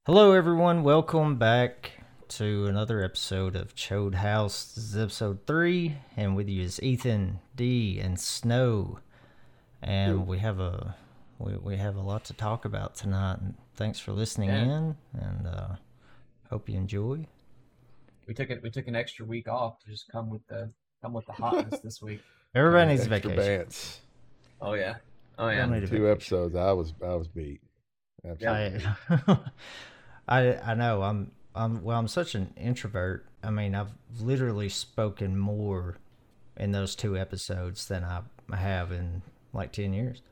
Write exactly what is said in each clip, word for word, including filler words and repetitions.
Hello, everyone. Welcome back to another episode of Chode House. This is episode three, and with you is Ethan, D, and Snow. And we have a we, we have a lot to talk about tonight. And thanks for listening Yeah. in, and uh, hope you enjoy. We took it. We took an extra week off to just come with the come with the hotness this week. Everybody needs a Extra vacation. Bants. Oh yeah. Oh We yeah. all need a Two vacation. episodes. I was I was beat. Absolutely. I, I I know I'm I'm well I'm such an introvert. I mean I've literally spoken more in those two episodes than I have in like ten years.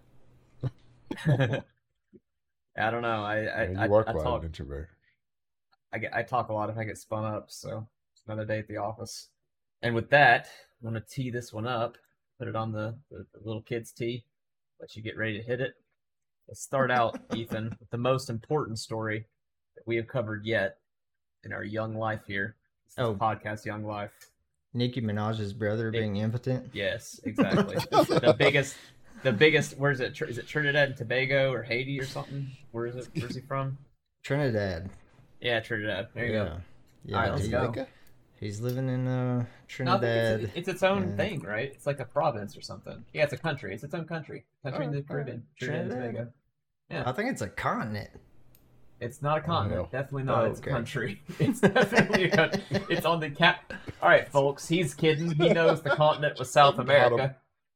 I don't know. I I Yeah, you I, work I like talk. an introvert. I get. I talk a lot if I get spun up. So it's another day at the office. And with that, I'm gonna tee this one up. Put it on the, the, the little kids' tee. Let you get ready to hit it. Let's start out, Ethan, with the most important story that we have covered yet in our young life here. This is Oh. podcast, Young Life. Nicki Minaj's brother Nick- being impotent. Yes, exactly. the biggest, the biggest. Where's it? Tr- Is it Trinidad and Tobago or Haiti or something? Where is it? Where's he from? Trinidad. Yeah, Trinidad. There you yeah. go. Yeah. All right, let's he- go. Jamaica? He's living in uh, No, I Trinidad. think it's, it's its own and- thing, right? It's like a province or something. Yeah, it's a country. It's its own country. Country in Oh, the Caribbean. alright. Trinidad and Trinidad? Tobago. Yeah. I think it's a continent. It's not a continent. hell. Definitely not. Oh, It's a okay. country. It's definitely a country. It's on the cap. All right, folks. He's kidding. He knows the continent was South America.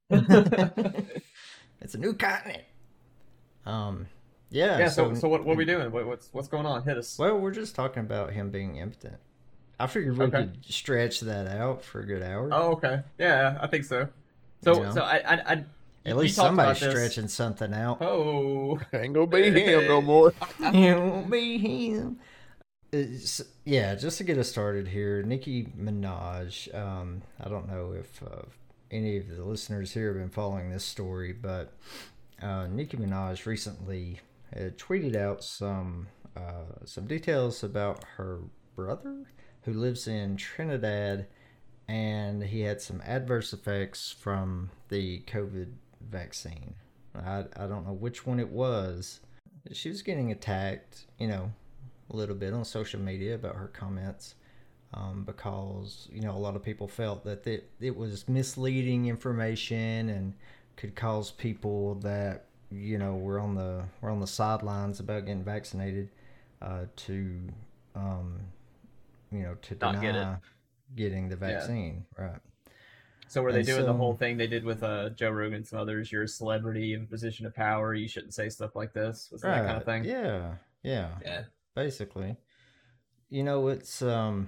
It's a new continent. Um, yeah. Yeah. So, so what, what are we doing? What, what's what's going on? Hit us. Well, we're just talking about him being impotent. I figured we Okay. could stretch that out for a good hour. Oh, okay. Yeah, I think so. So, You know? so I, I, I At you least talked somebody's about this. stretching something out. Oh, Ain't gonna be him no more. It won't be him. It's, yeah, just to get us started here, Nicki Minaj. Um, I don't know if uh, any of the listeners here have been following this story, but uh, Nicki Minaj recently had tweeted out some uh, some details about her brother who lives in Trinidad, and he had some adverse effects from the COVID vaccine. I, I don't know which one it was. She was getting attacked, you know, a little bit on social media about her comments um, because, you know, a lot of people felt that it, it was misleading information and could cause people that, you know, were on the were on the sidelines about getting vaccinated uh, to, um, you know, to Not deny get it. getting the vaccine. Right. so were they And doing the so- whole thing they did with uh, Joe Rogan and some others? You're a celebrity in a position of power. You shouldn't say stuff like this. Was it that kind of thing? Yeah. Yeah. Yeah. Basically, you know, it's um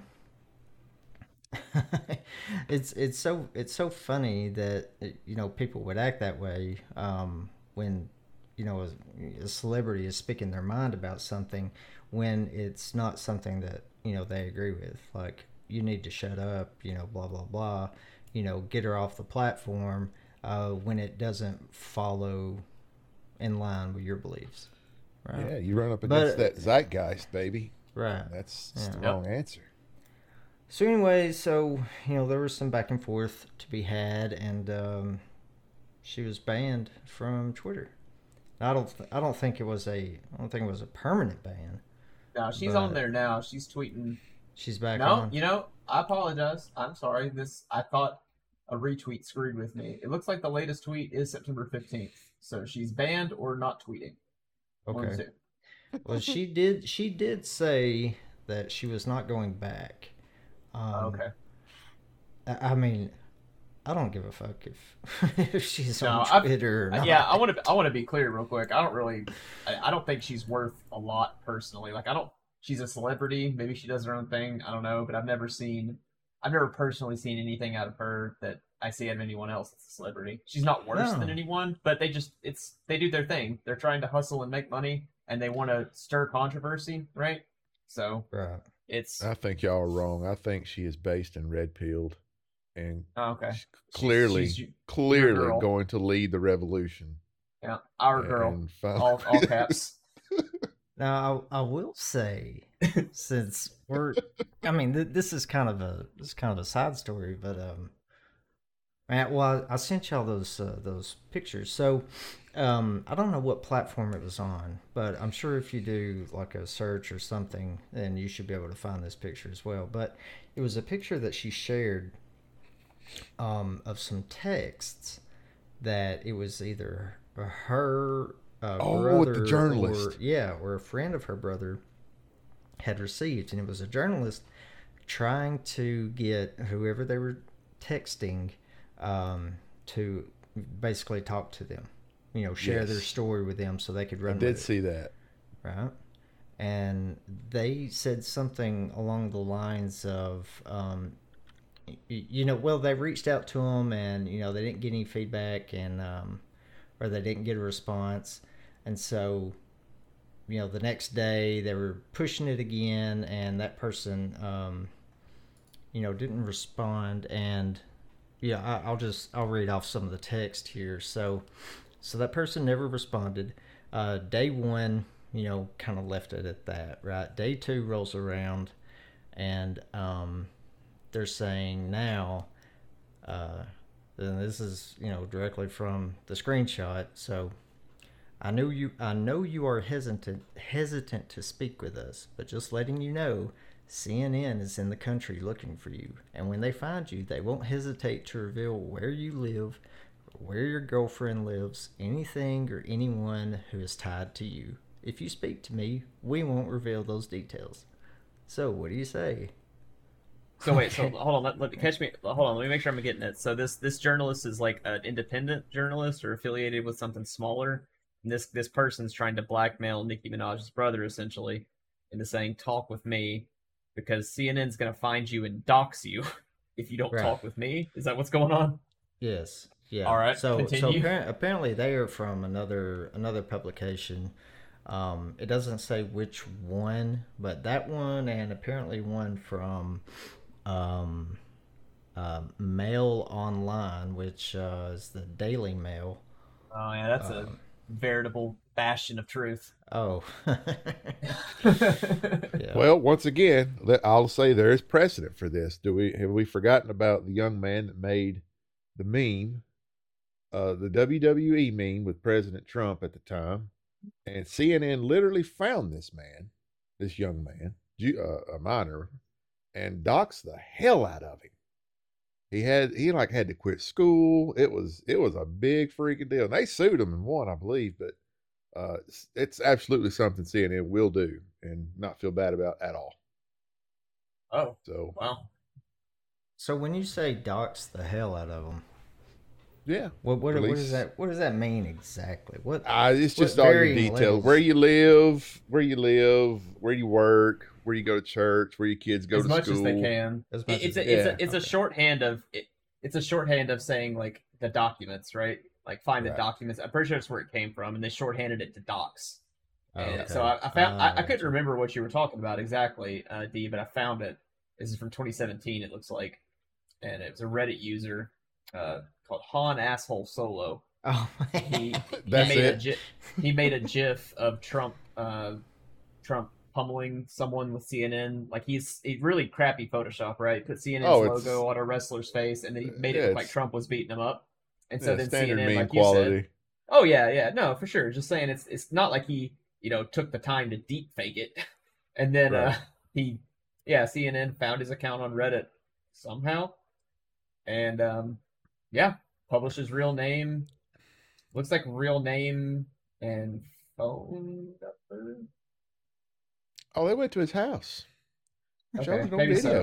it's it's so it's so funny that you know people would act that way um when you know a, a celebrity is speaking their mind about something when it's not something that you know they agree with. Like, you need to shut up, you know, blah blah blah, you know, get her off the platform uh when it doesn't follow in line with your beliefs. Right. Yeah, you run up But- against that zeitgeist, baby. Right. That's, that's the Yeah. wrong answer. So anyway, so you know there was some back and forth to be had, and um, she was banned from Twitter. I don't, th- I don't think it was a, I don't think it was a permanent ban. No, she's But- on there now. She's tweeting. She's back No, on. you know, I apologize. I'm sorry. This I thought a retweet screwed with me. It looks like the latest tweet is September fifteenth. So she's banned or not tweeting. One of Okay. the two. Well, she did, she did say that she was not going back. Um, Oh, okay. I, I mean, I don't give a fuck if if she's No, on I've- Twitter or Uh, not. Yeah, I want to. I want to be clear real quick. I don't really. I, I don't think she's worth a lot personally. Like I don't. She's a celebrity. Maybe she does her own thing. I don't know. But I've never seen. I've never personally seen anything out of her that I see out of anyone else that's a celebrity. She's not worse No. than anyone, but they just it's they do their thing. They're trying to hustle and make money, and they want to stir controversy, right? So Right. it's I think y'all are wrong. I think she is based in red pilled and oh, okay. she's clearly, She's- clearly girl. going to lead the revolution. yeah, our girl, And find- all all caps. Now, I, I will say, since we're, I mean, th- this is kind of a this is kind of a side story, but um, man, well, I, I sent y'all those uh, those pictures. So, Um, I don't know what platform it was on, but I'm sure if you do like a search or something, then you should be able to find this picture as well. But it was a picture that she shared um, of some texts that it was either her uh, Oh, brother, the journalist. or yeah, or a friend of her brother had received, and it was a journalist trying to get whoever they were texting um, to basically talk to them, you know, share Yes. their story with them so they could run I did with see that. it, right? And they said something along the lines of, um, y- you know, well, they reached out to them and, you know, they didn't get any feedback and, um, or they didn't get a response. And so, you know, the next day they were pushing it again and that person, um, you know, didn't respond. And yeah, I, I'll just, I'll read off some of the text here. So, so that person never responded. Uh, day one, you know, kind of left it at that, right? Day two rolls around and, um, they're saying now, uh, and this is, you know, directly from the screenshot. So I know you I know you are hesitant hesitant to speak with us, but just letting you know, C N N is in the country looking for you. And when they find you, they won't hesitate to reveal where you live, where your girlfriend lives, anything or anyone who is tied to you. If you speak to me, we won't reveal those details. So what do you say? So wait, so hold on, let, let catch me. Hold on, let me make sure I'm getting it. So this this journalist is like an independent journalist or affiliated with something smaller. And this this person's trying to blackmail Nicki Minaj's brother essentially into saying talk with me because C N N's gonna find you and dox you if you don't Right. talk with me. Is that what's going on? Yes. Yeah. All right, So so continue. apparent, apparently they are from another another publication. Um, it doesn't say which one, but that one and apparently one from um, uh, Mail Online, which uh, is the Daily Mail. Oh yeah, that's a Um, veritable bastion of truth. oh. Yeah. Well, once again, let- I'll say there is precedent for this. Do we have we forgotten about the young man that made the meme, uh, the W W E meme with President Trump at the time, and C N N literally found this man, this young man, Ju- uh, a minor, and doxed the hell out of him. He had he like had to quit school. It was it was a big freaking deal. And they sued him and won, I believe, but uh, it's, it's absolutely something C N N will do and not feel bad about at all. Oh, So well. So when you say dox the hell out of them, yeah, what what, what release- does that what does that mean exactly? What Uh, it's What just all your varying details: levels? where you live, where you live, where you work, where you go to church, where your kids go As to much school. as they can. As much It- it's as- a it's yeah, a it's a okay. shorthand of it, it's a shorthand of saying like the documents, right? Like find the Right. documents. I'm pretty sure that's where it came from, and they shorthanded it to docs. Oh, And okay. so I, I found I, I Ah, couldn't gotcha. remember what you were talking about exactly, uh, D, but I found it. This is from twenty seventeen. It looks like, and it was a Reddit user uh, called Han Asshole Solo. Oh, He That's he made it. a gi- he made a GIF of Trump uh, Trump pummeling someone with C N N. Like he's he really crappy Photoshop, right? Put C N N's Oh, it's- logo on a wrestler's face, and then he made it Yeah, look like it's- Trump was beating him up. And so Yeah, then standard C N N, meme like you said, quality. oh yeah, yeah, no, for sure. Just saying, it's it's not like he you know took the time to deep fake it, and then uh, Right. he yeah C N N found his account on Reddit somehow, and um, yeah, published his real name. Looks like real name and phone number. Oh, they went to his house. Okay, Showed it on maybe video.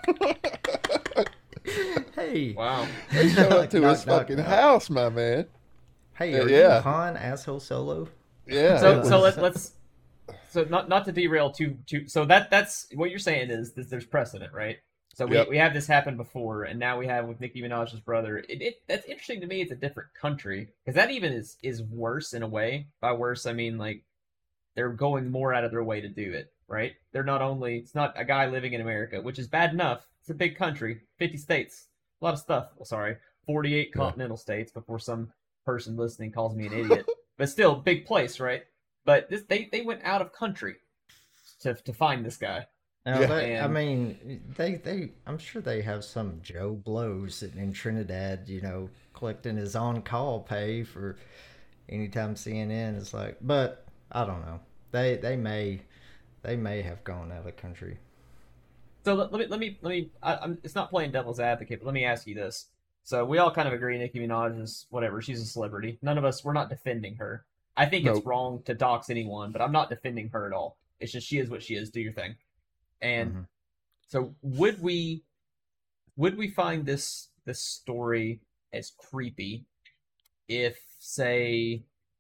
Hey. Wow. They showed up to Knock, his knock, fucking knock. house, my man. Hey, Uh, are yeah. you Han Asshole Solo? Yeah. So it so was- let, let's so not not to derail too too. So that that's what you're saying is that there's precedent, right? So we, Yep. we have this happen before, and now we have with Nicki Minaj's brother. It, it that's interesting to me. It's a different country because that even is is worse in a way. By worse, I mean like they're going more out of their way to do it, right? They're not only it's not a guy living in America, which is bad enough. It's a big country, fifty states, a lot of stuff. Well, sorry, forty-eight Yeah. continental states before some person listening calls me an idiot. But still, big place, right? But this they they went out of country to to find this guy. Now, Yeah. they, I And- mean, they, they, I'm sure they have some Joe Blow sitting in Trinidad, you know, collecting his on-call pay for, anytime C N N is like, but I don't know. They they may they may have gone out of the country. So let, let me let me let me. I, I'm, it's not playing devil's advocate, but let me ask you this. So we all kind of agree Nicki Minaj is whatever. She's a celebrity. None of us, we're not defending her. I think Nope. it's wrong to dox anyone, but I'm not defending her at all. It's just she is what she is. Do your thing. And Mhm. so would we would we find this this story as creepy if, say,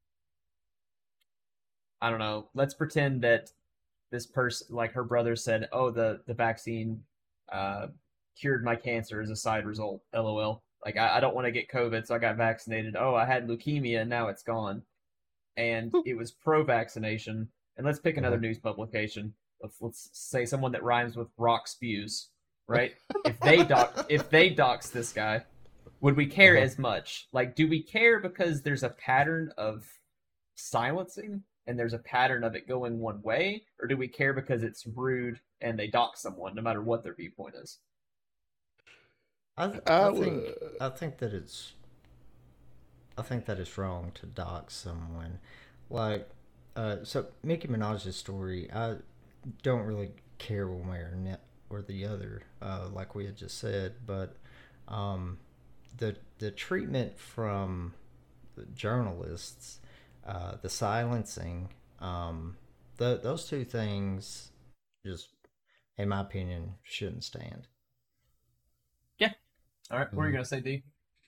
I don't know, let's pretend that this person, like her brother said, oh, the the vaccine uh cured my cancer as a side result. LOL. Like I, I don't want to get COVID, so I got vaccinated. Oh, I had leukemia and now it's gone. And it was pro-vaccination. And let's pick another Uh-huh. news publication. Let's let's say someone that rhymes with rock spews, right? If they doc if they dox this guy, would we care Uh-huh. as much? Like, do we care because there's a pattern of silencing and there's a pattern of it going one way, or do we care because it's rude and they dox someone no matter what their viewpoint is? I th- I I w- think I think that it's I think that it's wrong to dox someone. Like, uh, so Nicki Minaj's story, I don't really care one way or, ne- or the other, uh, like we had just said, but um, the the treatment from the journalists, uh, the silencing, um, the, those two things, just in my opinion, shouldn't stand. Yeah. All right. What are you Mhm. gonna say, D?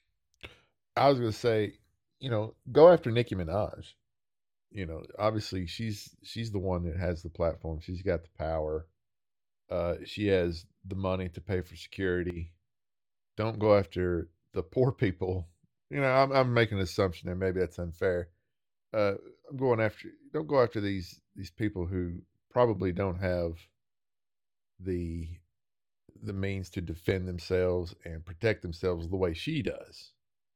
I was gonna say, you know, go after Nicki Minaj. You know, obviously she's she's the one that has the platform. She's got the power. Uh, she has the money to pay for security. Don't go after the poor people. You know, I'm I'm making an assumption there. Maybe that's unfair. Uh, I'm going after. Don't go after these these people who probably don't have the the means to defend themselves and protect themselves the way she does.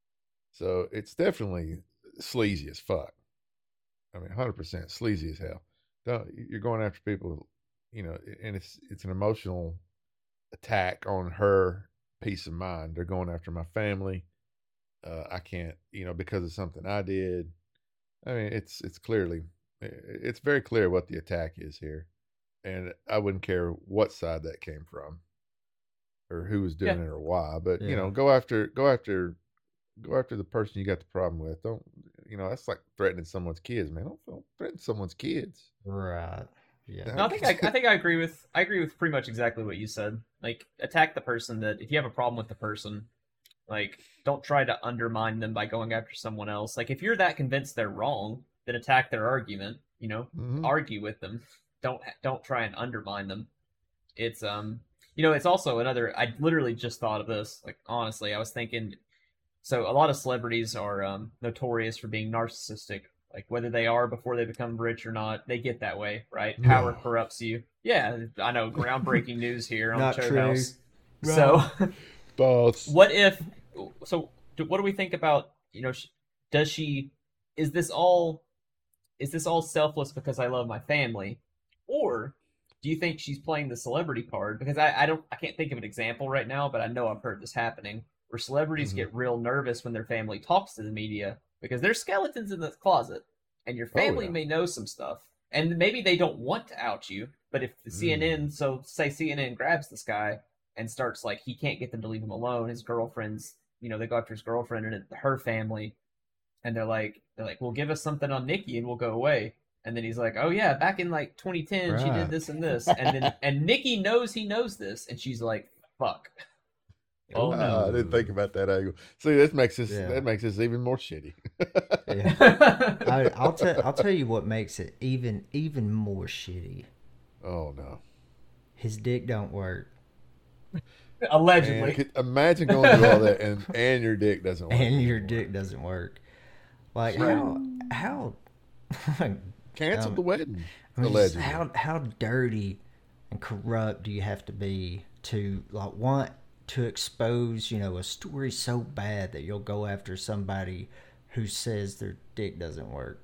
So it's definitely sleazy as fuck. I mean, one hundred percent sleazy as hell. Don't, you're going after people, you know, and it's it's an emotional attack on her peace of mind. They're going after my family. Uh, I can't, you know, because of something I did. I mean, it's it's clearly, it's very clear what the attack is here, and I wouldn't care what side that came from or who was doing Yeah. it or why. But you Yeah. know, go after go after go after the person you got the problem with. Don't, you know, that's like threatening someone's kids, man. Don't, don't threaten someone's kids. Right. Yeah. No, I think I, I think I agree with I agree with pretty much exactly what you said. Like, attack the person that if you have a problem with the person, like, don't try to undermine them by going after someone else. Like, if you're that convinced they're wrong, then attack their argument. You know, Mm-hmm. argue with them. Don't don't try and undermine them. It's um, you know, it's also another. I literally just thought of this. Like, honestly, I was thinking. So a lot of celebrities are um, notorious for being narcissistic. Like, whether they are before they become rich or not, they get that way, right? Power No. corrupts you. Yeah, I know. Groundbreaking news here on Not Chode true. House. So, False. what if? So, do, what do we think about? You know, sh- does she? Is this all? Is this all selfless because I love my family, or do you think she's playing the celebrity card? Because I, I don't, I can't think of an example right now, but I know I've heard this happening where celebrities Mhm. get real nervous when their family talks to the media because there's skeletons in the closet, and your Oh, family yeah. may know some stuff, and maybe they don't want to out you, but if the C N N, Mm. so say C N N grabs this guy and starts like he can't get them to leave him alone, his girlfriend's, you know, they go after his girlfriend and her family, and they're like, they're like, well, give us something on Nikki and we'll go away. And then he's like, oh yeah, back in like twenty ten, she did Right. this and this, and then and Nikki knows he knows this, and she's like, fuck. Oh Ah, no. I didn't think about that angle. See, this makes this Yeah. that makes this even more shitty. Yeah. I, I'll tell I'll tell you what makes it even even more shitty. Oh no. His dick don't work, Allegedly. Man, could- imagine going through all that and and your dick doesn't work. and your anymore. dick doesn't work. Like Right. how how Cancel um, the wedding. I mean, just Allegedly. how how dirty and corrupt do you have to be to like want to expose, you know, a story so bad that you'll go after somebody who says their dick doesn't work?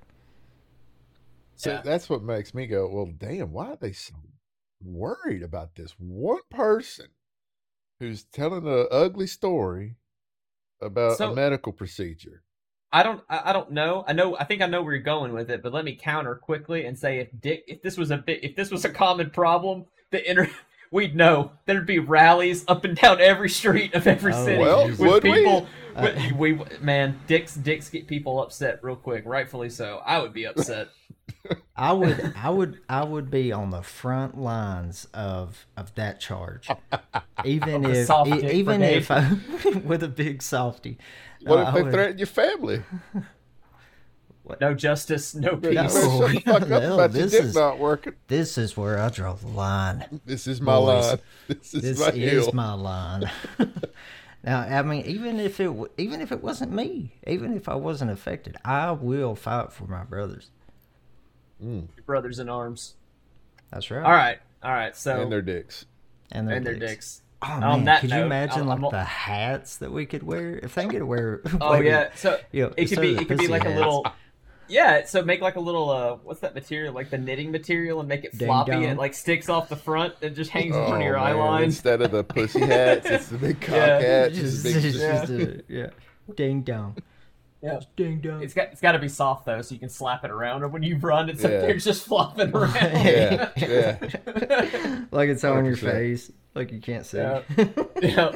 So Yeah. that's what makes me go, well, damn, why are they so worried about this one person who's telling an ugly story about So- a medical procedure? I don't I, I don't know. I know I think I know where you're going with it, but let me counter quickly and say if Dick if this was a bit if this was a common problem, the inter we'd know there'd be rallies up and down every street of every Oh, city Well, with would we? people. Uh, with- we, man, dicks dicks get people upset real quick, rightfully so. I would be upset. I would, I would, I would be on the front lines of of that charge, even Of the if, soft e- dick even brigade. if I, with a big softy. What No, if I they would- threaten your family? No justice, no You peace. better No. shut the fuck up No, about your this dick is- not working. This is where I draw the line. This is my Boys, line. This is This my is hill. my line. Now, I mean, even if it, w- even if it wasn't me, even if I wasn't affected, I will fight for my brothers. Mm. Brothers in arms. That's right. All right, all right. So And their dicks. and their, and their dicks. dicks. Oh On man, that could you note, imagine I'm- like I'm- the hats that we could wear if they could wear? Oh like, yeah, so you know, it could so be the it could be pussy like a hats. little yeah. So make like a little uh, what's that material? Like the knitting material, and make it Ding floppy. dong. And it like sticks off the front and just hangs in Oh, front of your eye man. line. Instead of the pussy hats, it's the big cock Yeah. hats. Just, It's big, just, yeah. just a- yeah. Ding dong. Yeah. Ding dong. It's got it's got to be soft though, so you can slap it around. And when you run, it's Yeah. like they're just flopping around. Yeah, yeah. Like it's on your one hundred percent. face, like you can't see. Yeah. yeah.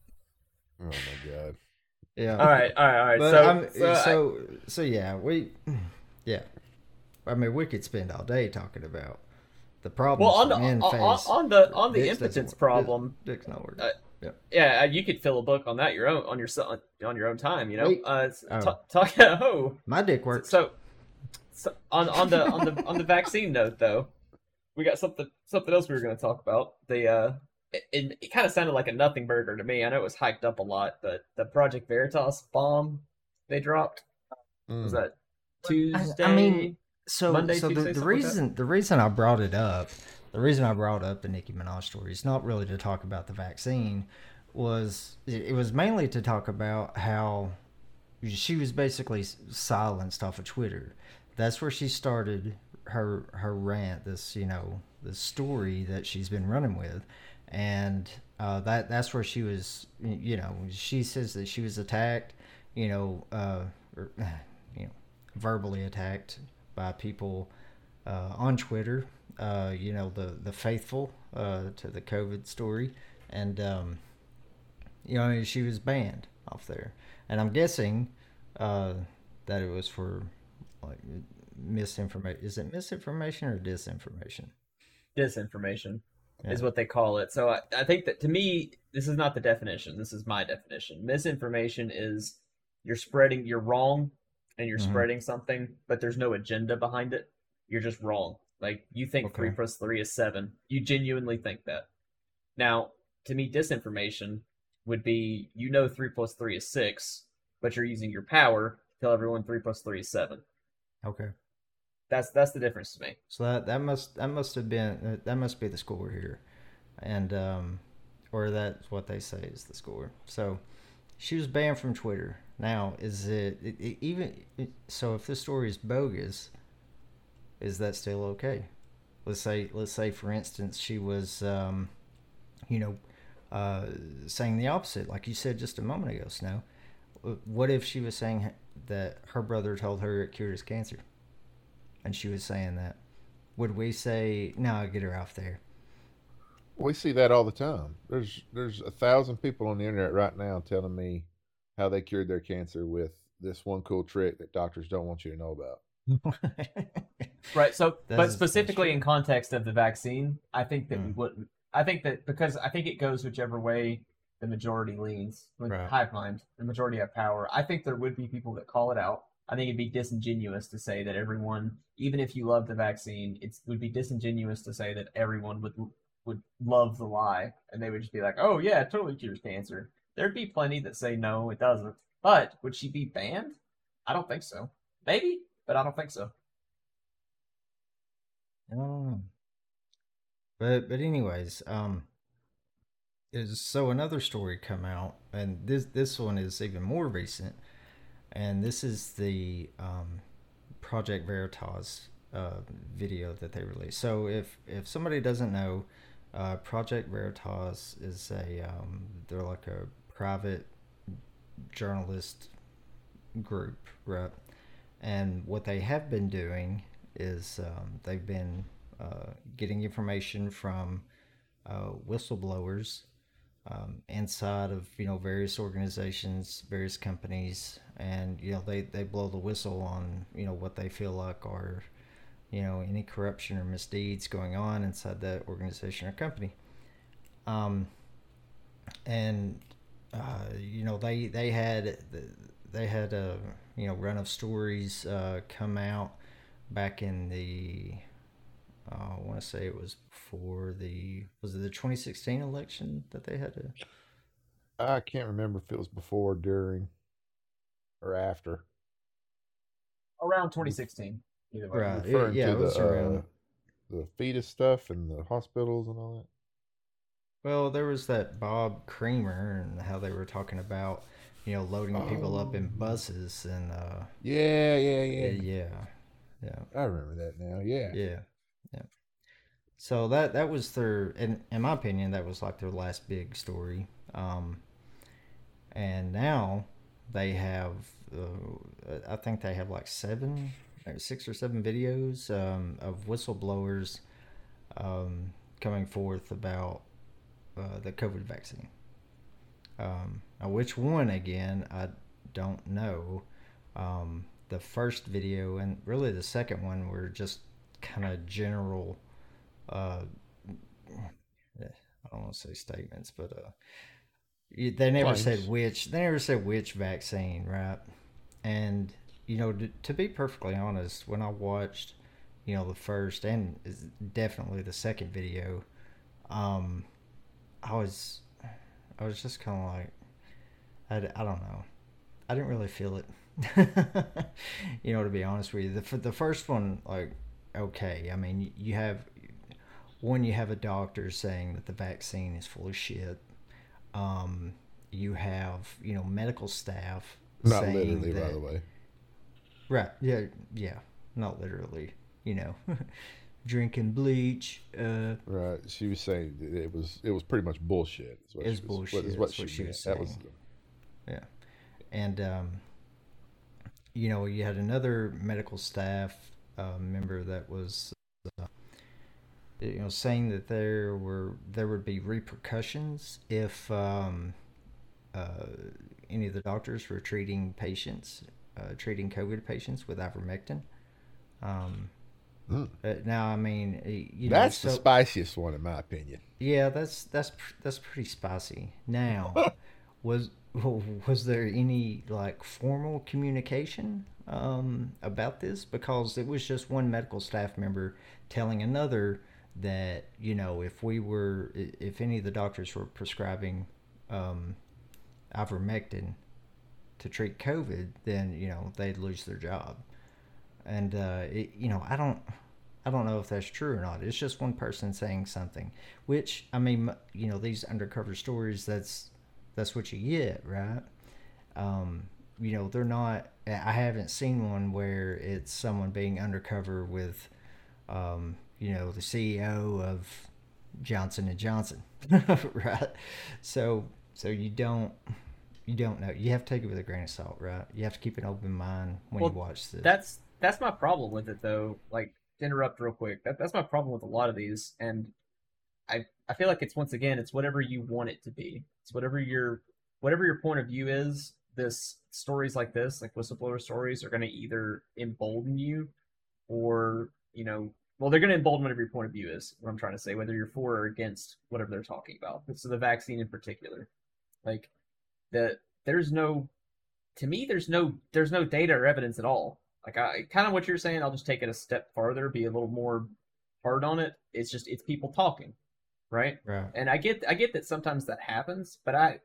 Oh my god. Yeah. All right, all right, all right. But so, I'm, so, I- so, so yeah, we, yeah. I mean, we could spend all day talking about the problems well, on the that men on, face. on the on the Dicks doesn't impotence work. problem, Dick- Dick's not working. Uh, yeah. yeah, you could fill a book on that your own on your so- on your own time. You know, Wait. uh, it's- Oh. talk, talk oh. My dick works. So, so on on the on the on the vaccine note, though, we got something something else we were going to talk about. The uh, it, it, it kind of sounded like a nothing burger to me. I know it was hyped up a lot, but the Project Veritas bomb they dropped was Mm. that Tuesday? I mean, so, Monday, so Tuesday, the, the something like that? reason the reason I brought it up, the reason I brought up the Nicki Minaj story is not really to talk about the vaccine, was it, it was mainly to talk about how she was basically silenced off of Twitter. That's where she started her her rant. This you know the story that she's been running with, and uh, that that's where she was. You know, she says that she was attacked. You know, uh, or, you know, verbally attacked by people uh, on Twitter. Uh, you know, the the faithful uh, to the COVID story, and um, you know, she was banned off there. And I'm guessing uh, that it was for like misinformation. Is it misinformation or disinformation? Disinformation is Yeah. what they call it. So I, I think that to me, this is not the definition. This is my definition. Misinformation is you're spreading, you're wrong, and you're Mhm. spreading something, but there's no agenda behind it. You're just wrong. Like you think Okay. three plus three is seven. You genuinely think that. Now, to me, disinformation would be you know three plus three is six, but you're using your power to tell everyone three plus three is seven. Okay. That's that's the difference to me. So that that must that must have been uh, that must be the score here, and um, or that's what they say is the score. So she was banned from Twitter. Now is it, it, it even it, so? If this story is bogus, is that still okay? Let's say let's say for instance she was, um, you know, uh, saying the opposite, like you said just a moment ago, Snow. What if she was saying that her brother told her it cured his cancer? And she was saying that. Would we say, no, get her off there? We see that all the time. There's there's a thousand people on the internet right now telling me how they cured their cancer with this one cool trick that doctors don't want you to know about. Right. So, That but is- specifically that's in context of the vaccine, I think that we Mm. wouldn't. I think that because I think it goes whichever way the majority leans. With Right. hive mind, the majority have power. I think there would be people that call it out. I think it'd be disingenuous to say that everyone, even if you love the vaccine, it would be disingenuous to say that everyone would would love the lie, and they would just be like, "Oh yeah, it totally cures cancer." There'd be plenty that say no, it doesn't. But would she be banned? I don't think so. Maybe, but I don't think so. I don't know. But but anyways, um, is so another story come out, and this this one is even more recent, and this is the um, Project Veritas uh, video that they released. So if if somebody doesn't know, uh, Project Veritas is a um, they're like a private journalist group, right? And what they have been doing is um, they've been uh, getting information from uh, whistleblowers um, inside of you know various organizations, various companies, and you know they, they blow the whistle on you know what they feel like are you know any corruption or misdeeds going on inside that organization or company. Um, and uh, you know they they had they had a you know run of stories uh, come out back in the uh, I want to say it was before the was it the twenty sixteen election that they had to I can't remember if it was before, during, or after. Around twenty sixteen, either way. right it, Referring yeah to it the was uh, around. the fetus stuff and the hospitals and all Well, there was that Bob Creamer and how they were talking about you know that. loading people up Oh, in buses and uh yeah, yeah, yeah. yeah yeah I remember that now. Yeah. yeah yeah. So that that was their, in in my opinion, that was like their last big story. Um, and now they have, uh, I think they have like seven, or six or seven videos um, of whistleblowers um, coming forth about uh, the COVID vaccine. Um, now which one again, I don't know. Um, the first video and really the second one were just kind of general uh, I don't want to say statements, but uh, they never said Claims. which. They never said which vaccine, right? And you know, to, to be perfectly honest, when I watched, you know, the first and definitely the second video, um, I was, I was just kind of like, I, I don't know, I didn't really feel it. You know, to be honest with you, the the first one, like, okay, I mean, you have one, you have a doctor saying that the vaccine is full of shit. Um, you have you know medical staff Not saying literally, by that the way. right, yeah, yeah, not literally, you know, drinking bleach uh, Right. She was saying that it was it was pretty much bullshit. Is what is she was. What bullshit. is what Is she what she was meant. That was. saying. Yeah, and um, you know, you had another medical staff uh, member that was uh, you know saying that there were there would be repercussions if um, uh, any of the doctors were treating patients, uh, treating COVID patients with ivermectin. Um, Mm. uh, now, I mean, you know, That's the so spiciest one, in my opinion. yeah, that's that's that's pretty spicy. Now, was was there any like formal communication um, about this? Because it was just one medical staff member telling another that you know if we were if any of the doctors were prescribing um, ivermectin to treat COVID, then you know they'd lose their job. And uh, it, you know, I don't, I don't know if that's true or not. It's just one person saying something, which I mean, you know, these undercover stories. That's that's what you get, right? Um, you know, they're not. I haven't seen one where it's someone being undercover with, um, you know, the C E O of Johnson and Johnson, right? So, so you don't you don't know. You have to take it with a grain of salt, right? You have to keep an open mind when you Well, watch this. that's that's my problem with it, though. Like, to interrupt real quick, that, that's my problem with a lot of these, and I I feel like it's once again it's whatever you want it to be. It's whatever your whatever your point of view is. This stories like this, like whistleblower stories, are going to either embolden you or you know, well, they're going to embolden whatever your point of view is. What I'm trying to say, whether you're for or against whatever they're talking about. So the vaccine in particular, like that, there's no to me, there's no there's no data or evidence at all. Like I kind of what you're saying, I'll just take it a step farther, be a little more hard on it. It's just it's people talking, right? Right. And I get I get that sometimes that happens, but I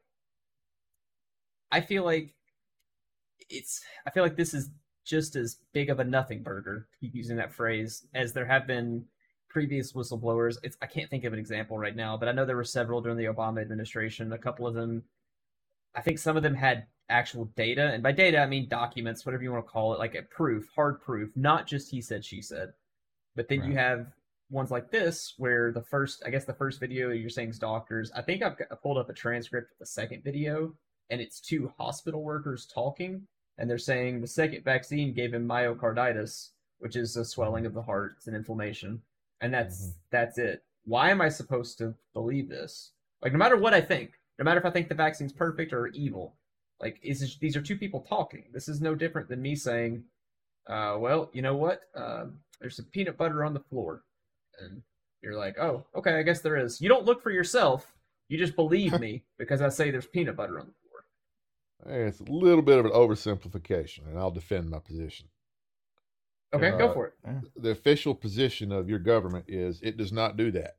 I feel like it's I feel like this is just as big of a nothing burger, to keep using that phrase, as there have been previous whistleblowers. It's I can't think of an example right now, but I know there were several during the Obama administration. A couple of them, I think some of them had actual data, and by data I mean documents, whatever you want to call it, like a proof, hard proof, not just he said, she said. But then you Right. have ones like this where the first, I guess the first video you're saying is doctors. I think I've got- I pulled up a transcript of the second video, and it's two hospital workers talking, and they're saying the second vaccine gave him myocarditis, which is a swelling of the heart, it's an inflammation, and that's Mhm. that's it. Why am I supposed to believe this? Like, no matter what I think, no matter if I think the vaccine's perfect or evil, like, is these are two people talking. This is no different than me saying, uh, well, you know what? Um, there's some peanut butter on the floor. And you're like, oh, okay, I guess there is. You don't look for yourself. You just believe me because I say there's peanut butter on the floor. It's a little bit of an oversimplification, and I'll defend my position. Okay, Uh, go for it. The official position of your government is it does not do that.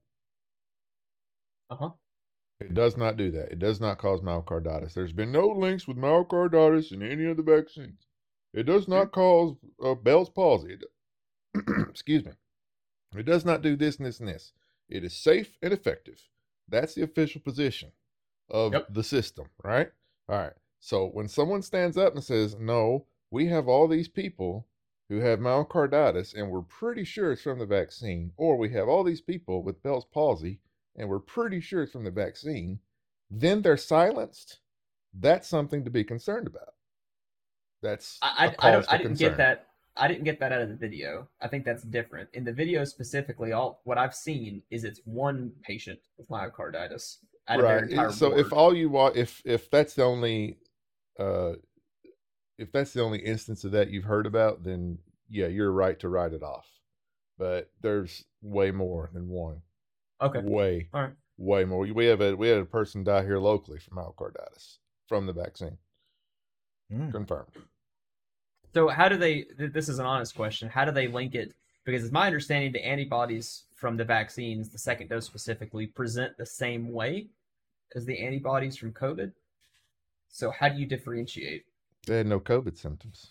Uh-huh. It does not do that. It does not cause myocarditis. There's been no links with myocarditis in any of the vaccines. It does not cause uh, Bell's palsy. It, excuse me. It does not do this and this and this. It is safe and effective. That's the official position of Yep. the system, right? All right. So when someone stands up and says, no, we have all these people who have myocarditis and we're pretty sure it's from the vaccine, or we have all these people with Bell's palsy and we're pretty sure it's from the vaccine, then they're silenced. That's something to be concerned about. That's I, a I, I cause don't. for I didn't concern. get that. I didn't get that out of the video. I think that's different. In the video specifically, all what I've seen is it's one patient with myocarditis out of their Right. entire So board. if all you want, if if that's the only, uh, if that's the only instance of that you've heard about, then yeah, you're right to write it off. But there's way more than one. Okay. Way, All right. way more. We have a we had a person die here locally from myocarditis from the vaccine. Mm. Confirmed. So how do they? This is an honest question. How do they link it? Because it's my understanding the antibodies from the vaccines, the second dose specifically, present the same way as the antibodies from COVID. So how do you differentiate? They had no COVID symptoms.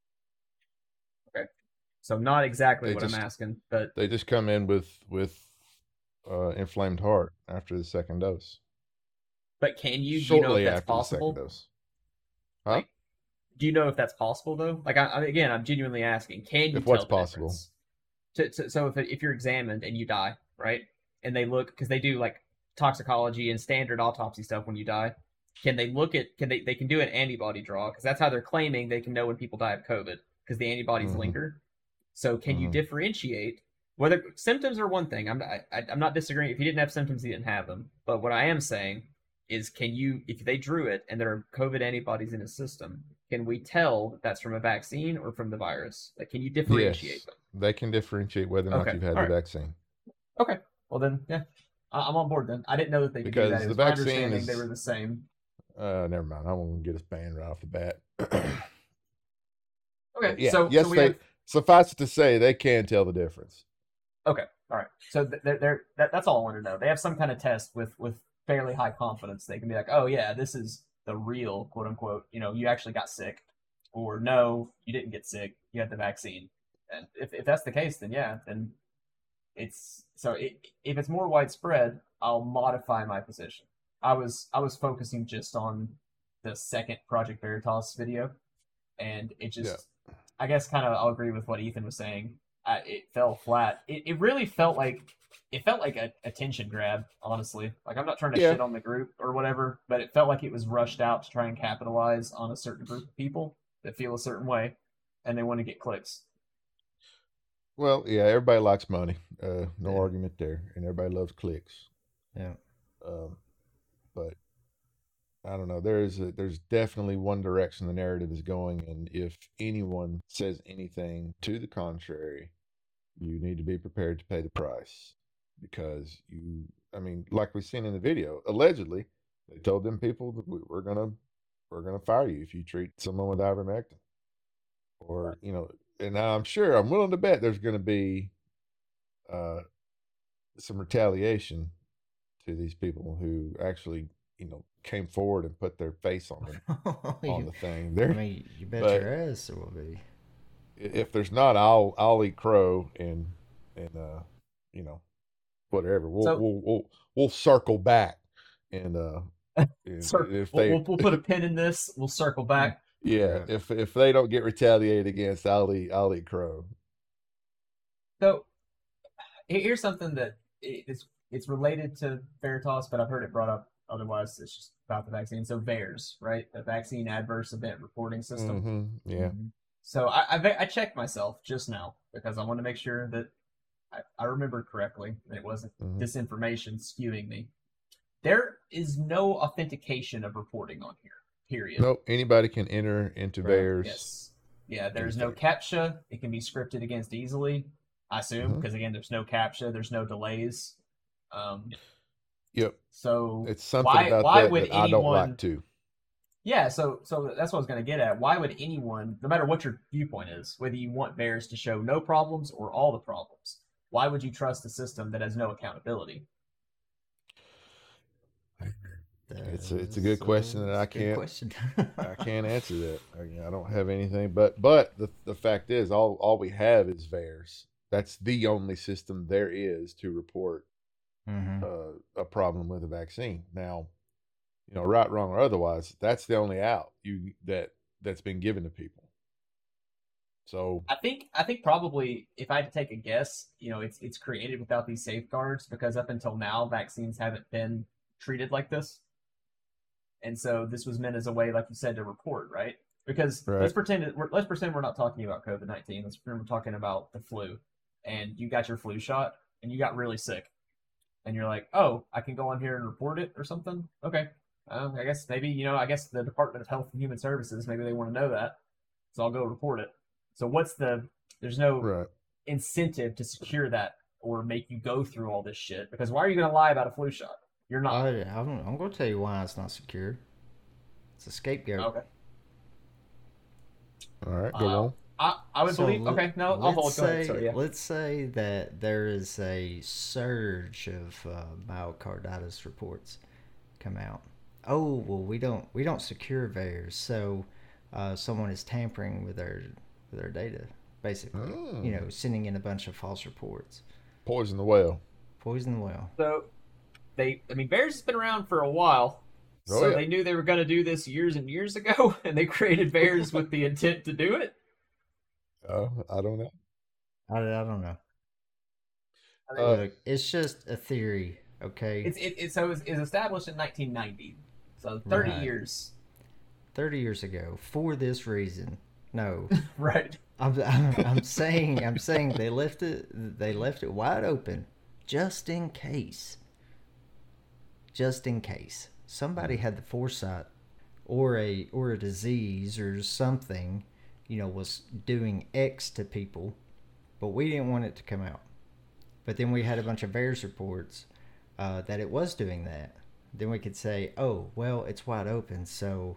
Okay. So not exactly They what just- I'm asking, but They just come in with with uh, inflamed heart after the second dose. but can you? Do you know Shortly if that's after possible? the second dose. Huh? Like, do you know if that's possible though? Like, I, I, again, I'm genuinely asking. Can you If tell what's the possible? difference? To, to, so if if you're examined and you die, right, and they look because they do like toxicology and standard autopsy stuff when you die, can they look at? Can they they can do an antibody draw because that's how they're claiming they can know when people die of COVID because the antibodies Mhm. linger. So can you Mhm. differentiate whether symptoms are one thing? I'm not, I, I'm not disagreeing. If he didn't have symptoms, he didn't have them. But what I am saying is, can you, if they drew it and there are COVID antibodies in his system, can we tell that that's from a vaccine or from the virus? Like, can you differentiate Yes, them? they can differentiate whether or not Okay, you've had all the right. vaccine. Okay, well then, yeah, I- I'm on board then. I didn't know that they could do Because that. It the was my vaccine understanding is- they were the same. Uh, never mind. I won't get us banned right off the bat. Okay, yeah. so yes, so we they have, suffice it to say they can tell the difference. okay, all right. So th- they're, they're that, that's all I wanted to know. They have some kind of test with with fairly high confidence. They can be like, oh yeah, this is the real quote unquote. You know, you actually got sick, or no, you didn't get sick. You had the vaccine. And if if that's the case, then yeah, then it's so it, if it's more widespread, I'll modify my position. I was I was focusing just on the second Project Veritas video, and it just I guess kind of I'll agree with what Ethan was saying. Uh, it fell flat. It, it really felt like it felt like a attention grab, honestly. Like I'm not trying to Yeah. shit on the group or whatever, but it felt like it was rushed out to try and capitalize on a certain group of people that feel a certain way, and they want to get clicks. Well, yeah, everybody likes money. Uh, no Yeah. argument there, and everybody loves clicks. Yeah. Um, but I don't know. There's a, there's definitely one direction the narrative is going, and if anyone says anything to the contrary, you need to be prepared to pay the price because you. I mean, like we've seen in the video, allegedly they told them people that we, we're gonna we're gonna fire you if you treat someone with ivermectin, or you know. And I'm sure I'm willing to bet there's going to be uh, some retaliation to these people who actually, you know, came forward and put their face on the, on You- the thing. I There, mean, you bet but- your ass there will be. if there's not, I'll I'll eat crow and and uh, you know, whatever. We'll So- we'll, we'll we'll circle back and uh, if, Sir, if we'll, they we'll, we'll put a pin in this. We'll circle back. yeah, if if they don't get retaliated against, I'll eat I'll eat crow. So he- here's something that i- it's it's related to Veritas, but I've heard it brought up Otherwise, it's just about the vaccine. So VAERS, right? The Vaccine Adverse Event Reporting System. Mm-hmm. Yeah. Mm-hmm. So I, I I checked myself just now because I want to make sure that I, I remembered correctly and it wasn't Mhm. disinformation skewing me. There is no authentication of reporting on here. Period. Nope. Anybody can enter into Right. VAERS. Yes. Yeah, there's no Anything. CAPTCHA. It can be scripted against easily, I assume, Mhm. because again, there's no CAPTCHA, there's no delays. Um, Yep. so It's something why about why that would that I don't anyone? like to. Yeah, so so that's what I was going to get at. Why would anyone, no matter what your viewpoint is, whether you want VAERS to show no problems or all the problems, why would you trust a system that has no accountability? It's a, it's a good question that I can't question. I can't answer that. I, I don't have anything, but but the the fact is, all all we have is VAERS. That's the only system there is to report Mm-hmm. uh, a problem with a vaccine. Now, you know, right, wrong, or otherwise, that's the only out you that that's been given to people. So I think I think probably if I had to take a guess, you know, it's it's created without these safeguards because up until now vaccines haven't been treated like this. And so this was meant as a way, like you said, to report, right? Because Right. let's pretend it, we're, let's pretend we're not talking about COVID nineteen. Let's pretend we're talking about the flu, and you got your flu shot, and you got really sick, and you're like, oh, I can go on here and report it or something. Okay, uh, I guess maybe you know, I guess the Department of Health and Human Services maybe they want to know that, so I'll go report it. So what's the? There's no right. incentive to secure that or make you go through all this shit because why are you going to lie about a flu shot? You're not. I, I'm, I'm going to tell you why it's not secure. It's a scapegoat. Okay. All right, go Uh, on. I, I would So believe. let- Okay, no, I'll hold. let's Go ahead. say, Sorry, yeah. let's say that there is a surge of uh, myocarditis reports come out. Oh well, we don't we don't secure VAERS, so uh, someone is tampering with their with their data, basically. Mm. You know, sending in a bunch of false reports. Poison the well. Poison the well. So they, I mean, VAERS has been around for a while, Oh, so yeah. they knew they were going to do this years and years ago, and they created VAERS with the intent to do it. Uh, I don't know. I, I don't know. I mean, Uh, Look, it's just a theory, okay? it's it, it so it was, it was established in nineteen ninety, so thirty Right. years. thirty years ago, for this reason. No, Right. I'm, I'm, I'm saying I'm saying they left it they left it wide open, just in case. Just in case somebody had the foresight, or a or a disease or something, you know, was doing X to people, but we didn't want it to come out. But then we had a bunch of VAERS reports uh, that it was doing that. Then we could say, oh well, it's wide open, so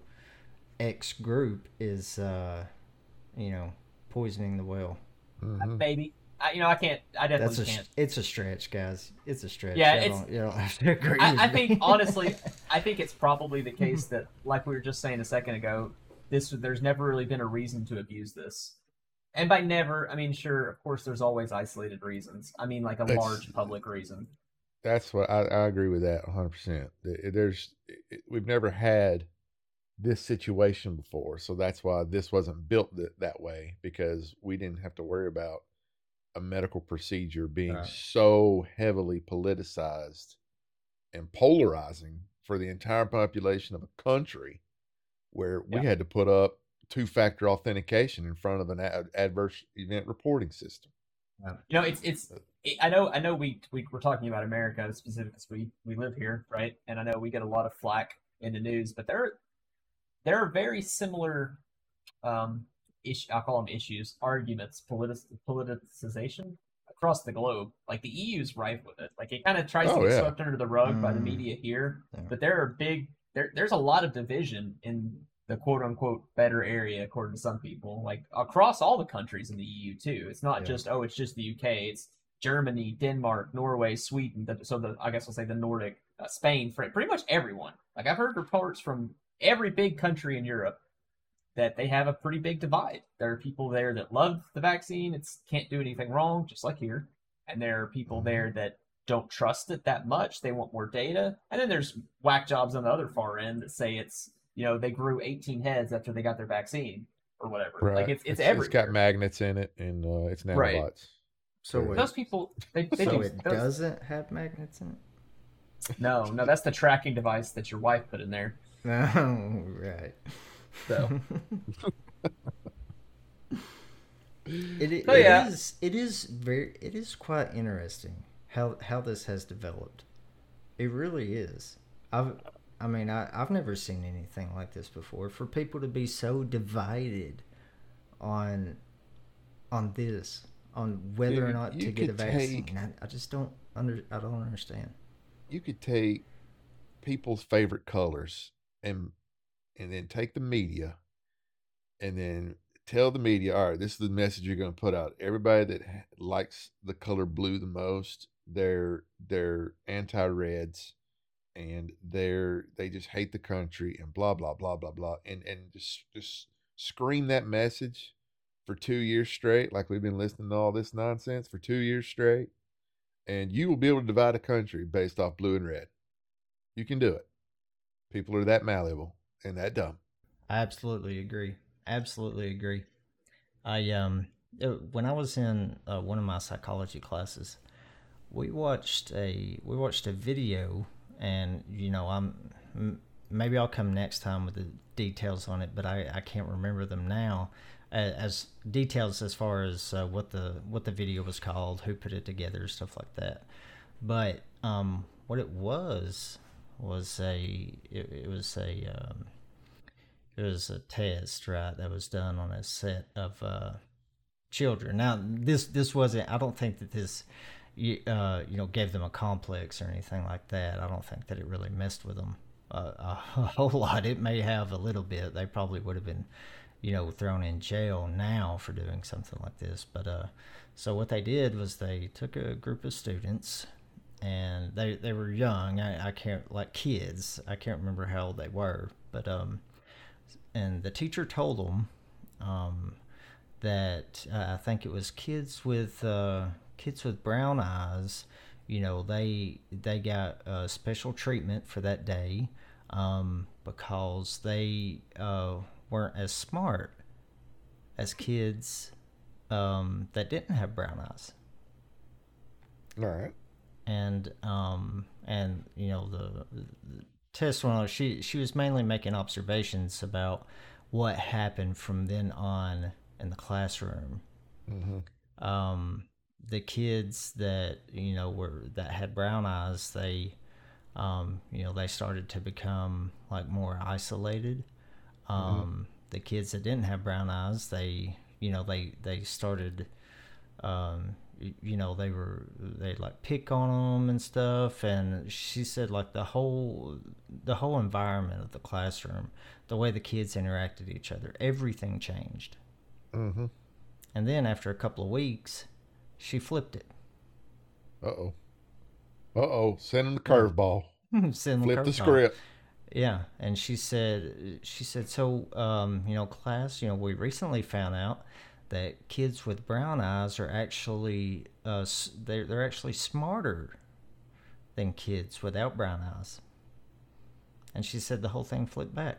X group is, uh, you know, poisoning the well. mhm. Maybe. I, you know, I can't. I definitely That's a can't. it's a stretch, guys. It's a stretch. Yeah, you it's- don't, you don't have to agree. I, with I me. think honestly, I think it's probably the case that, like we were just saying a second ago, this there's never really been a reason to abuse this. And by never, I mean sure, of course, there's always isolated reasons. I mean, like a That's- large public reason. That's what I, I agree with that one hundred percent. There's it, we've never had this situation before, so that's why this wasn't built th- that way, because we didn't have to worry about a medical procedure being Right. so heavily politicized and polarizing for the entire population of a country, where we Yeah. had to put up two-factor authentication in front of an ad- adverse event reporting system. You know, it's it's. It, I know I know we, we we're talking about America specifically because we we live here, right? And I know we get a lot of flack in the news, but there there are very similar, um, ish, I'll call them issues, arguments, politic, politicization across the globe. Like the E U's rife with it. Like it kind of tries Oh, to get yeah. swept under the rug by the Mm. media here, Yeah. but there are big there there's a lot of division in the quote unquote better area according to some people, like across all the countries in the E U too. It's not Yeah. just oh, it's just the U K. It's Germany, Denmark, Norway, Sweden. the- So the I guess I'll say the Nordic, uh, Spain, Fran- pretty much everyone. Like I've heard reports from every big country in Europe that they have a pretty big divide. There are people there that love the vaccine; it's can't do anything wrong, just like here. And there are people Mhm. there that don't trust it that much. They want more data. And then there's whack jobs on the other far end that say it's you know they grew eighteen heads after they got their vaccine or whatever. Right. Like it's it's, it's everywhere. got magnets in it, and uh, it's nanobots. Right. So Right. wait, Those people, they, they so do. it those- doesn't have magnets in it? No, no, that's the tracking device that your wife put in there. Oh, right. So, It it so yeah, is it is very it is quite interesting how how this has developed. It really is. I've I mean I I've never seen anything like this before. For people to be so divided on on this, on whether or Dude, not you to get a could take vaccine. I, I just don't under I don't understand. you could take people's favorite colors and and then take the media and then tell the media, all right, this is the message you're going to put out. Everybody that ha- likes the color blue the most, they're they're anti-reds and they're they just hate the country and blah blah blah blah blah and and just just scream that message for two years straight, like we've been listening to all this nonsense for two years straight, and you will be able to divide a country based off blue and red. You can do it. People are that malleable and that dumb. I absolutely agree. Absolutely agree. I um uh, when I was in uh, one of my psychology classes, we watched a we watched a video, and you know I'm m- maybe I'll come next time with the details on it, but I, I can't remember them now, as, as details as far as uh, what the what the video was called, who put it together, stuff like that. But um, what it was was a it, it was a um, it was a test, right, that was done on a set of uh, children. Now, this this wasn't. I don't think that this, uh, you know, gave them a complex or anything like that. I don't think that it really messed with them uh, a whole lot. It may have a little bit. They probably would have been, you know, thrown in jail now for doing something like this. But uh, so what they did was they took a group of students, and they they were young. I, I can't like kids. I can't remember how old they were, but um, and the teacher told them, um that uh, I think it was kids with uh, kids with brown eyes. You know, they they got uh, special treatment for that day, um, because they uh, weren't as smart as kids um, that didn't have brown eyes. All right. And um, and you know the, the test one, she she was mainly making observations about what happened from then on in the classroom. Mm-hmm. Um, the kids that you know were that had brown eyes, they um, you know they started to become like more isolated. Um, mm-hmm. The kids that didn't have brown eyes, they you know they they started um, you know they were they like pick on them and stuff. And she said like the whole the whole environment of the classroom, the way the kids interacted with each other, everything changed. Mm-hmm. And then after a couple of weeks, she flipped it. Uh-oh. Uh-oh. Send him the curveball. Send Flip the, the script. Yeah. And she said, she said, so, um, you know, class, you know, we recently found out that kids with brown eyes are actually, uh, they're, they're actually smarter than kids without brown eyes. And she said the whole thing flipped back.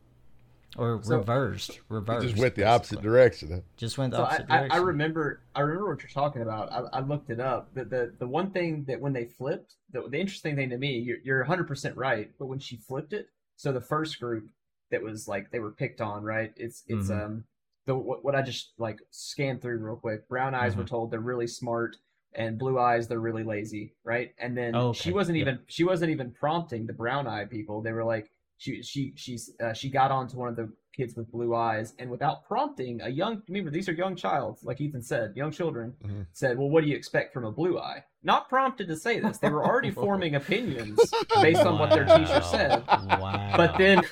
Or so, reversed, reversed. It just went the opposite basically. direction. Huh? Just went the so opposite I, direction. I remember, I remember what you're talking about. I, I looked it up. The, the the one thing that when they flipped, the, the interesting thing to me, you're, you're one hundred percent right. But when she flipped it, so the first group that was like they were picked on, right? It's it's mm-hmm. um the what, what I just like scanned through real quick. Brown eyes mm-hmm. were told they're really smart, and blue eyes they're really lazy, right? And then oh, okay. she wasn't yeah. even she wasn't even prompting the brown eye people. They were like she she she's uh, she got onto one of the kids with blue eyes, and without prompting, a young remember these are young child, like Ethan said, young children mm-hmm. said, well, what do you expect from a blue eye? Not prompted to say this. They were already forming opinions based on wow. what their teacher said. Wow. But then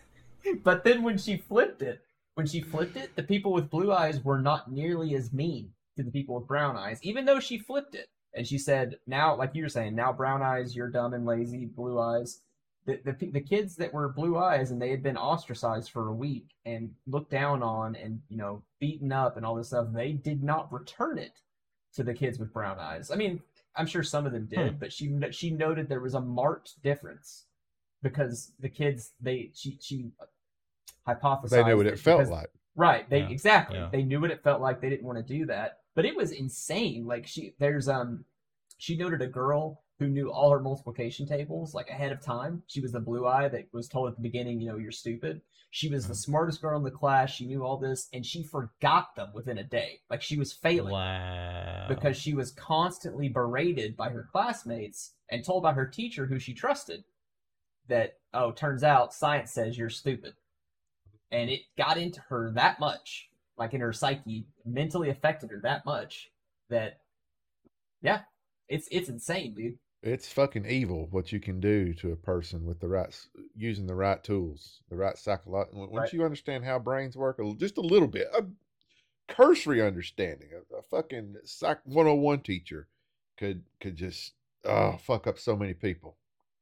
but then when she flipped it, when she flipped it, the people with blue eyes were not nearly as mean to the people with brown eyes, even though she flipped it. And she said, now, like you were saying, now brown eyes, you're dumb and lazy, blue eyes. The, the the kids that were blue eyes and they had been ostracized for a week and looked down on and, you know, beaten up and all this stuff, they did not return it to the kids with brown eyes. I mean, I'm sure some of them did, hmm. but she she noted there was a marked difference because the kids, they she she hypothesized they knew what it because, felt like. Right, they yeah. exactly. Yeah. They knew what it felt like. They didn't want to do that. But it was insane. Like she there's um she noted a girl who knew all her multiplication tables like ahead of time. She was the blue eye that was told at the beginning, you know, you're stupid. She was the smartest girl in the class. She knew all this, and she forgot them within a day. Like she was failing. Wow. Because she was constantly berated by her classmates and told by her teacher, who she trusted, that, oh, turns out science says you're stupid. And it got into her that much, like in her psyche, mentally affected her that much that, yeah, it's it's insane, dude. It's fucking evil what you can do to a person with the right, using the right tools, the right psychological. Once Right. you understand how brains work, a- just a little bit, a cursory understanding, a, a fucking psych one oh one teacher could could just oh fuck up so many people,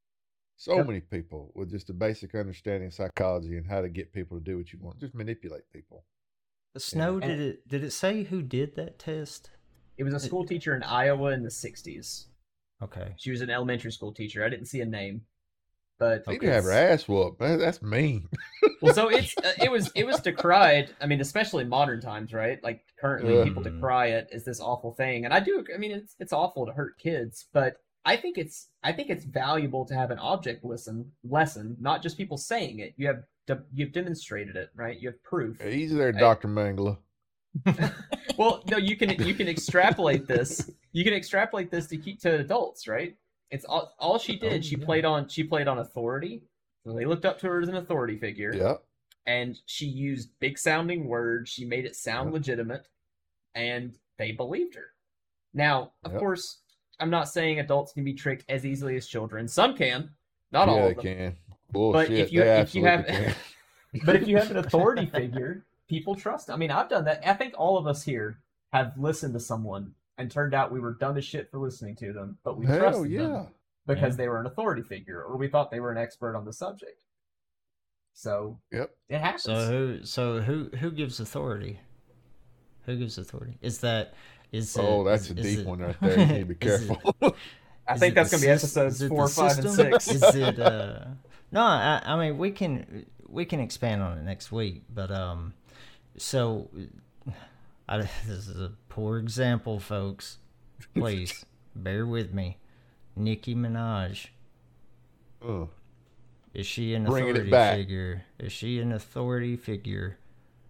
so Yep. many people with just a basic understanding of psychology and how to get people to do what you want, just manipulate people. Snow, And- did it did it say who did that test? It was a school teacher in Iowa in the sixties. Okay. She was an elementary school teacher. I didn't see a name, but They could have her ass whooped. That- That's mean. well, so it's uh, it was it was decried. I mean, especially in modern times, right? Like currently, Yeah. people decry it as this awful thing, and I do. I mean, it's it's awful to hurt kids, but I think it's I think it's valuable to have an object lesson lesson, not just people saying it. You have de- you've demonstrated it, right? You have proof. Easy there, I- Doctor Mangala. Well, no, you can you can extrapolate this. You can extrapolate this to keep to adults, right? It's all all she did. Oh, she yeah. played on she played on authority. So they looked up to her as an authority figure. Yeah. And she used big sounding words. She made it sound Yep. legitimate, and they believed her. Now, of Yep. course, I'm not saying adults can be tricked as easily as children. Some can, not yeah, all they of them. can. Bullshit. if you- they if you absolutely have- can. But if you have an authority figure, people trust. I mean, I've done that. I think all of us here have listened to someone and turned out we were dumb as shit for listening to them, but we Hell trusted yeah. them because Yeah. they were an authority figure, or we thought they were an expert on the subject. So Yep. it happens. So who so who who gives authority? Who gives authority? Is that is it, Oh, that's is- a is deep it- one right there. You need to be is it- careful. I is think it that's the going to be sys- episodes is it four, the five, and system? six. Is it? Uh, no, I, I mean we can we can expand on it next week, but um, so I, this is a poor example, folks. Please bear with me. Nicki Minaj, Uh, is she an Bringing it authority back. figure? Is she an authority figure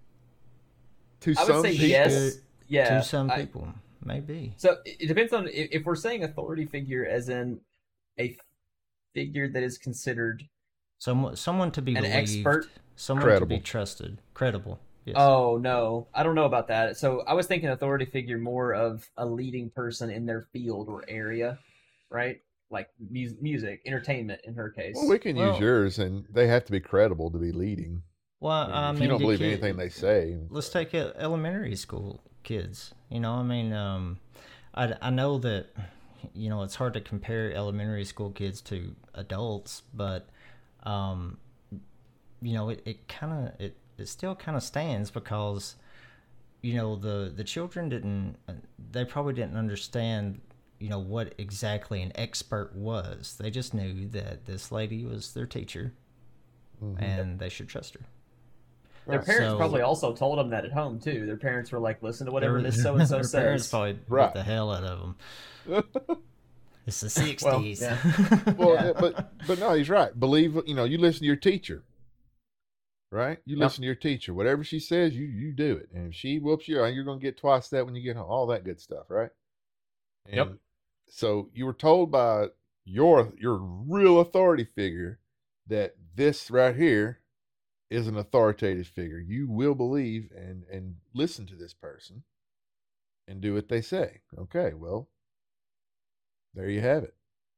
to I would some say people, yes. Yeah. to some I- people? Maybe. So it it depends on if if we're saying authority figure as in a figure that is considered. Someone, someone to be An believed, expert? someone to Credible. be trusted, credible. Yes. Oh no, I don't know about that. So I was thinking authority figure more of a leading person in their field or area, right? Like mu- music, entertainment in her case. well, we can Well- use yours, and they have to be credible to be leading. well, I mean, I if mean, you don't the believe kid- anything they say, Let's take e- elementary school kids. You know, I mean, um, I I know that you know it's hard to compare elementary school kids to adults, but um, you know, it, it kind of it, it still kind of stands because you know the the children didn't they probably didn't understand you know what exactly an expert was. They just knew that this lady was their teacher Mhm. and they should trust her. Their parents So- probably also told them that at home too. Their parents were like, "Listen to whatever Their- this so and so their parents says." probably Right. beat the hell out of them. It's the sixties. yeah. well, Yeah. uh, but but no, he's right. Believe you know, you listen to your teacher, right? You Yep. listen to your teacher. Whatever she says, you you do it. And if she whoops you, you're going to get twice that when you get home. All that good stuff, right? And Yep. So you were told by your your real authority figure that this right here is an authoritative figure. You will believe and and listen to this person and do what they say. Okay, well, there you have it.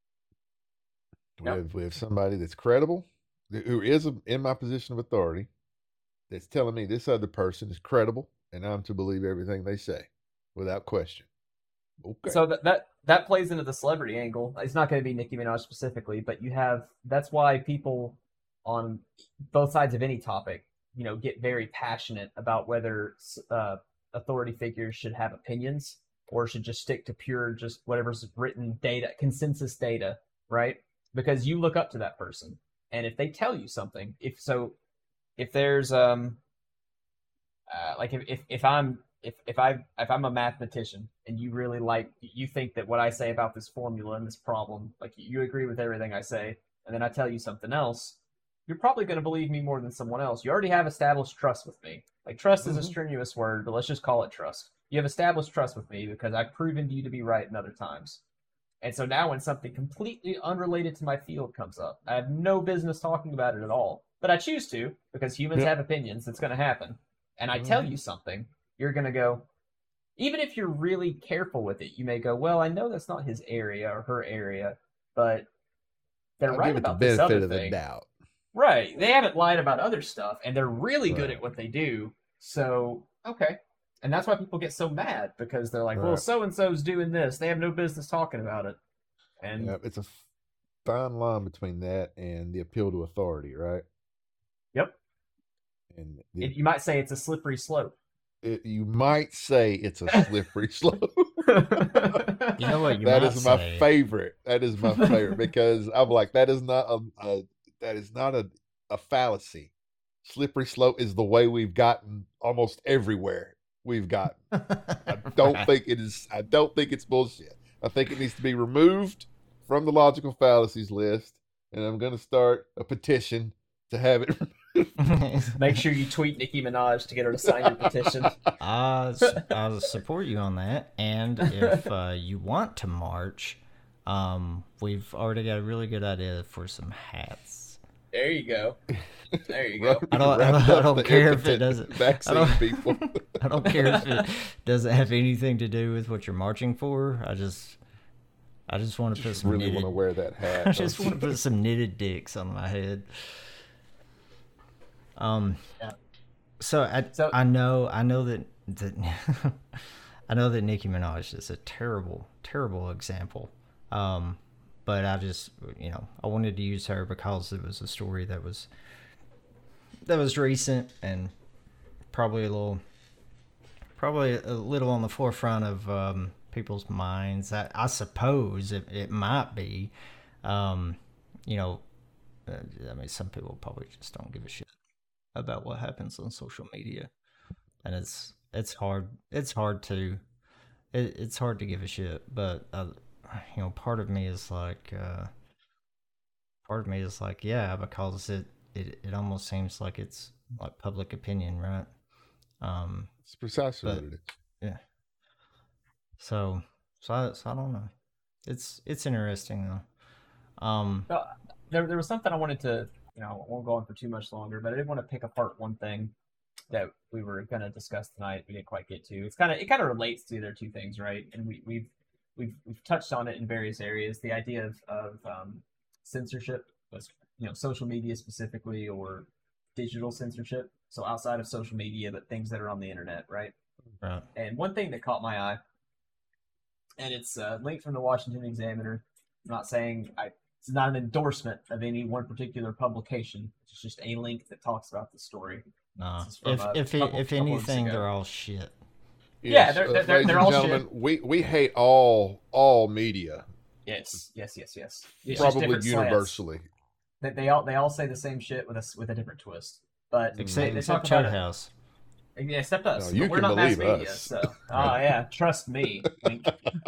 We Yep. have we have somebody that's credible, th- who is a- in my position of authority, that's telling me this other person is credible, and I'm to believe everything they say without question. Okay. So that, that that plays into the celebrity angle. It's not going to be Nicki Minaj specifically, but you have that's why people on both sides of any topic, you know, get very passionate about whether uh, authority figures should have opinions or should just stick to pure just whatever's written data, consensus data, right? Because you look up to that person, and if they tell you something, if so, if there's um, uh, like if, if if I'm if if I if I'm a mathematician and you really like you think that what I say about this formula and this problem, like you agree with everything I say, and then I tell you something else, you're probably going to believe me more than someone else. You already have established trust with me. Like trust mm-hmm. is a strenuous word, but let's just call it trust. You have established trust with me because I've proven you to be right in other times. And so now when something completely unrelated to my field comes up, I have no business talking about it at all. But I choose to because humans yep. have opinions. It's going to happen. And I mm-hmm. tell you something, you're going to go, even if you're really careful with it, you may go, well, I know that's not his area or her area, but they're I'll right give it about the this benefit other of thing. the doubt. Right. They haven't lied about other stuff, and they're really Right. good at what they do. So, okay. And that's why people get so mad, because they're like, Right. well, so-and-so's doing this. They have no business talking about it. And Yeah, it's a fine line between that and the appeal to authority, right? Yep. And the, it, you might say it's a slippery slope. It, you might say it's a slippery slope. You know what? You that might is say. my favorite. That is my favorite because I'm like, that is not a, a that is not a, a fallacy. Slippery slope is the way we've gotten almost everywhere we've gotten. I don't Right. think it is. I don't think it's bullshit. I think it needs to be removed from the logical fallacies list, and I'm going to start a petition to have it. Make sure you tweet Nicki Minaj to get her to sign your petition. Uh, I'll support you on that. And if uh, you want to march, um, we've already got a really good idea for some hats. There you go. There you go. I don't, I don't, I don't care if it doesn't. Vaccine I don't, people. I don't care if it doesn't have anything to do with what you're marching for. I just, I just want to put Just some really knitted, want to wear that hat. I just want to put some knitted dicks on my head. Um, yeah. so I, So- I know, I know that, that I know that Nicki Minaj is a terrible, terrible example. Um, but I just, you know, I wanted to use her because it was a story that was, that was recent and probably a little, probably a little on the forefront of um, people's minds. I, I suppose it, it might be, um, you know, uh, I mean, some people probably just don't give a shit about what happens on social media, and it's it's hard it's hard to it, it's hard to give a shit. But uh, you know, part of me is like, uh, part of me is like, yeah, because it it it almost seems like it's like public opinion, right? Um, It's precisely but- what it is. yeah. So so I, so I don't know. It's it's interesting though. Um, Well, there, there was something I wanted to, you know, I won't go on for too much longer, but I did want to pick apart one thing that we were going to discuss tonight. We didn't quite get to. It's kind of, it kind of relates to the other two things, right? And we, we've, we've, we've touched on it in various areas. The idea of, of um, censorship, was, you know, social media specifically, or digital censorship. So outside of social media, but things that are on the internet, right? right. And one thing that caught my eye, and it's uh, linked from the Washington Examiner. I'm not saying I, it's not an endorsement of any one particular publication. It's just a link that talks about the story. No. This is from If a if it, couple- if couple weeks anything, ago. they're all shit. Yeah, they're- they're- ladies they're and all gentlemen, we we hate all all media, Yes, yes, yes, yes. It's just probably different slants. universally. They, they all they all say the same shit with a s- with a different twist. But Except they, they except talk Chat about it. House. Yeah, except us. No, but you we're can not mass believe media, us. so oh yeah, trust me. Wink.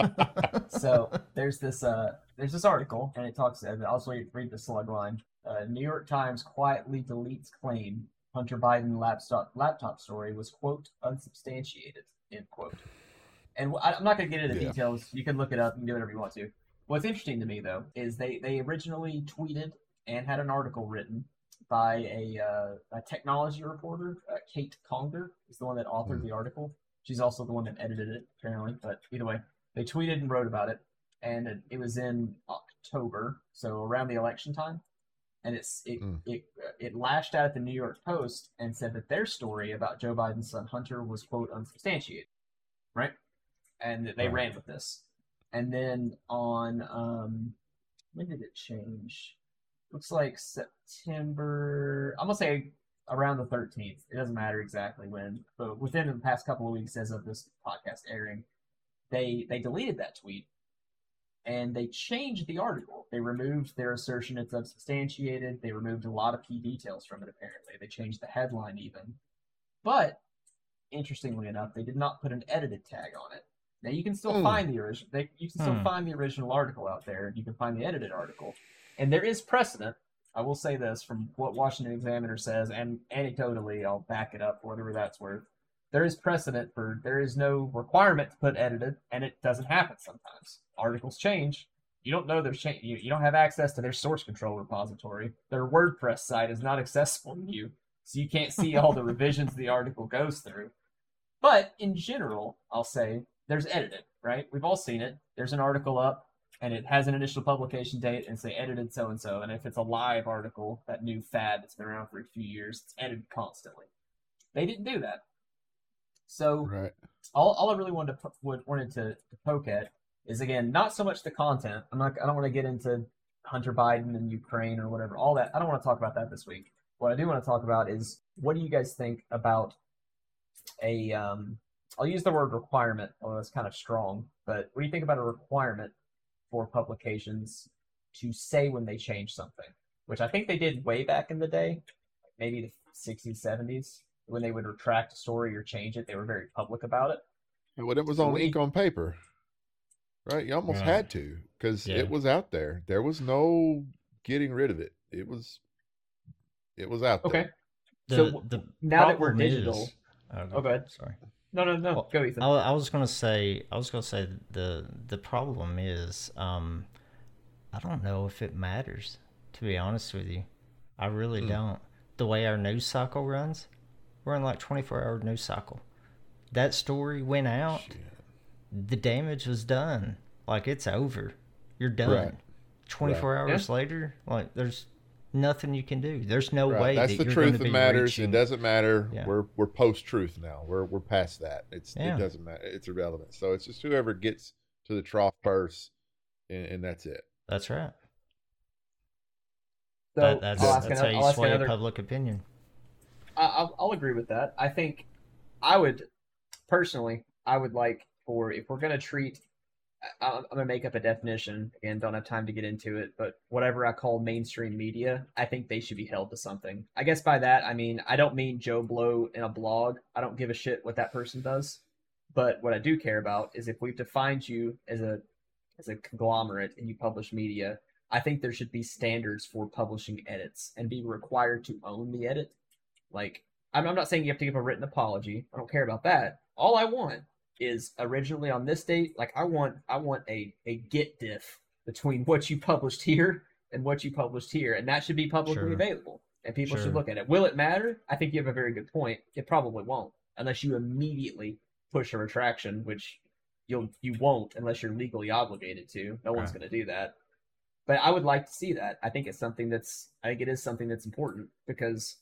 So there's this uh there's this article, and it talks. I'll also read, read the slug line. Uh, New York Times quietly deletes claim Hunter Biden laptop laptop story was quote unsubstantiated end quote. And I, I'm not going to get into the Yeah. details. You can look it up and do whatever you want to. What's interesting to me though is they they originally tweeted and had an article written by a, uh, a technology reporter, uh, Kate Conger, is the one that authored Mm. the article. She's also the one that edited it, apparently. But either way, they tweeted and wrote about it, and it, it was in October, so around the election time. And it's it, Mm. it it lashed out at the New York Post and said that their story about Joe Biden's son Hunter was quote unsubstantiated, right? And that they Right. ran with this. And then on um, when did it change? Looks like September. I'm gonna say around the thirteenth. It doesn't matter exactly when, but within the past couple of weeks, as of this podcast airing, they they deleted that tweet and they changed the article. They removed their assertion it's unsubstantiated. They removed a lot of key details from it. Apparently, they changed the headline even. But interestingly enough, they did not put an edited tag on it. Now you can still Hmm. find the original. They, you can still Hmm. find the original article out there, and you can find the edited article. And there is precedent. I will say this from what Washington Examiner says, and anecdotally, I'll back it up for whatever that's worth. There is precedent for there is no requirement to put edited, and it doesn't happen sometimes. Articles change. You don't know there's change. You, you don't have access to their source control repository. Their WordPress site is not accessible to you, so you can't see all the revisions the article goes through. But in general, I'll say there's edited, right? We've all seen it. There's an article up, and it has an initial publication date and say edited so and so. And if it's a live article, that new fad that's been around for a few years, it's edited constantly. They didn't do that. So Right. all, all I really wanted to po- wanted to, to poke at is, again, not so much the content. I'm not. I don't want to get into Hunter Biden and Ukraine or whatever. All that. I don't want to talk about that this week. What I do want to talk about is, what do you guys think about a um I'll use the word requirement, although it's kind of strong, but what do you think about a requirement for publications to say when they change something? Which I think they did way back in the day, maybe the sixties, seventies, when they would retract a story or change it. They were very public about it. Well, it was So on what do you- ink on paper, right? You almost Right. had to, because Yeah. it was out there. There was no getting rid of it. It was, it was out Okay. there. The, So, the now that we're problem digital- is- oh, Oh, go ahead. Sorry. No, no, no. Well, Go, Ethan. I, I was gonna say, I was gonna say the the problem is, um, I don't know if it matters. To be honest with you, I really Hmm. don't. The way our news cycle runs, we're in like twenty-four hour news cycle. That story went out, Shit. the damage was done. Like, it's over. You're done. Right. twenty-four Right. hours later, like, there's nothing you can do. There's no Right. way That's that the you're truth going to that be matters. reaching. It doesn't matter. Yeah. We're we're post truth now. We're we're past that. It's Yeah. it doesn't matter. It's irrelevant. So it's just whoever gets to the trough first, and, and that's it. That's right. So That, that's I'll ask that's another, how I'll you ask sway another public opinion. I- I'll, I'll agree with that. I think I would personally, I would like for, if we're going to treat, I- I'm going to make up a definition. Again, don't have time to get into it, but whatever I call mainstream media, I think they should be held to something. I guess by that, I mean, I don't mean Joe Blow in a blog. I don't give a shit what that person does. But what I do care about is, if we've defined you as a as a conglomerate and you publish media, I think there should be standards for publishing edits and be required to own the edit. Like, I'm, I'm not saying you have to give a written apology. I don't care about that. All I want is, originally on this date, like, I want I want a, a git diff between what you published here and what you published here, and that should be publicly Sure. available, and people Sure. should look at it. Will it matter? I think you have a very good point. It probably won't, unless you immediately push a retraction, which you'll you won't unless you're legally obligated to. No one's Right. going to do that. But I would like to see that. I think it's something that's I think it is something that's important, because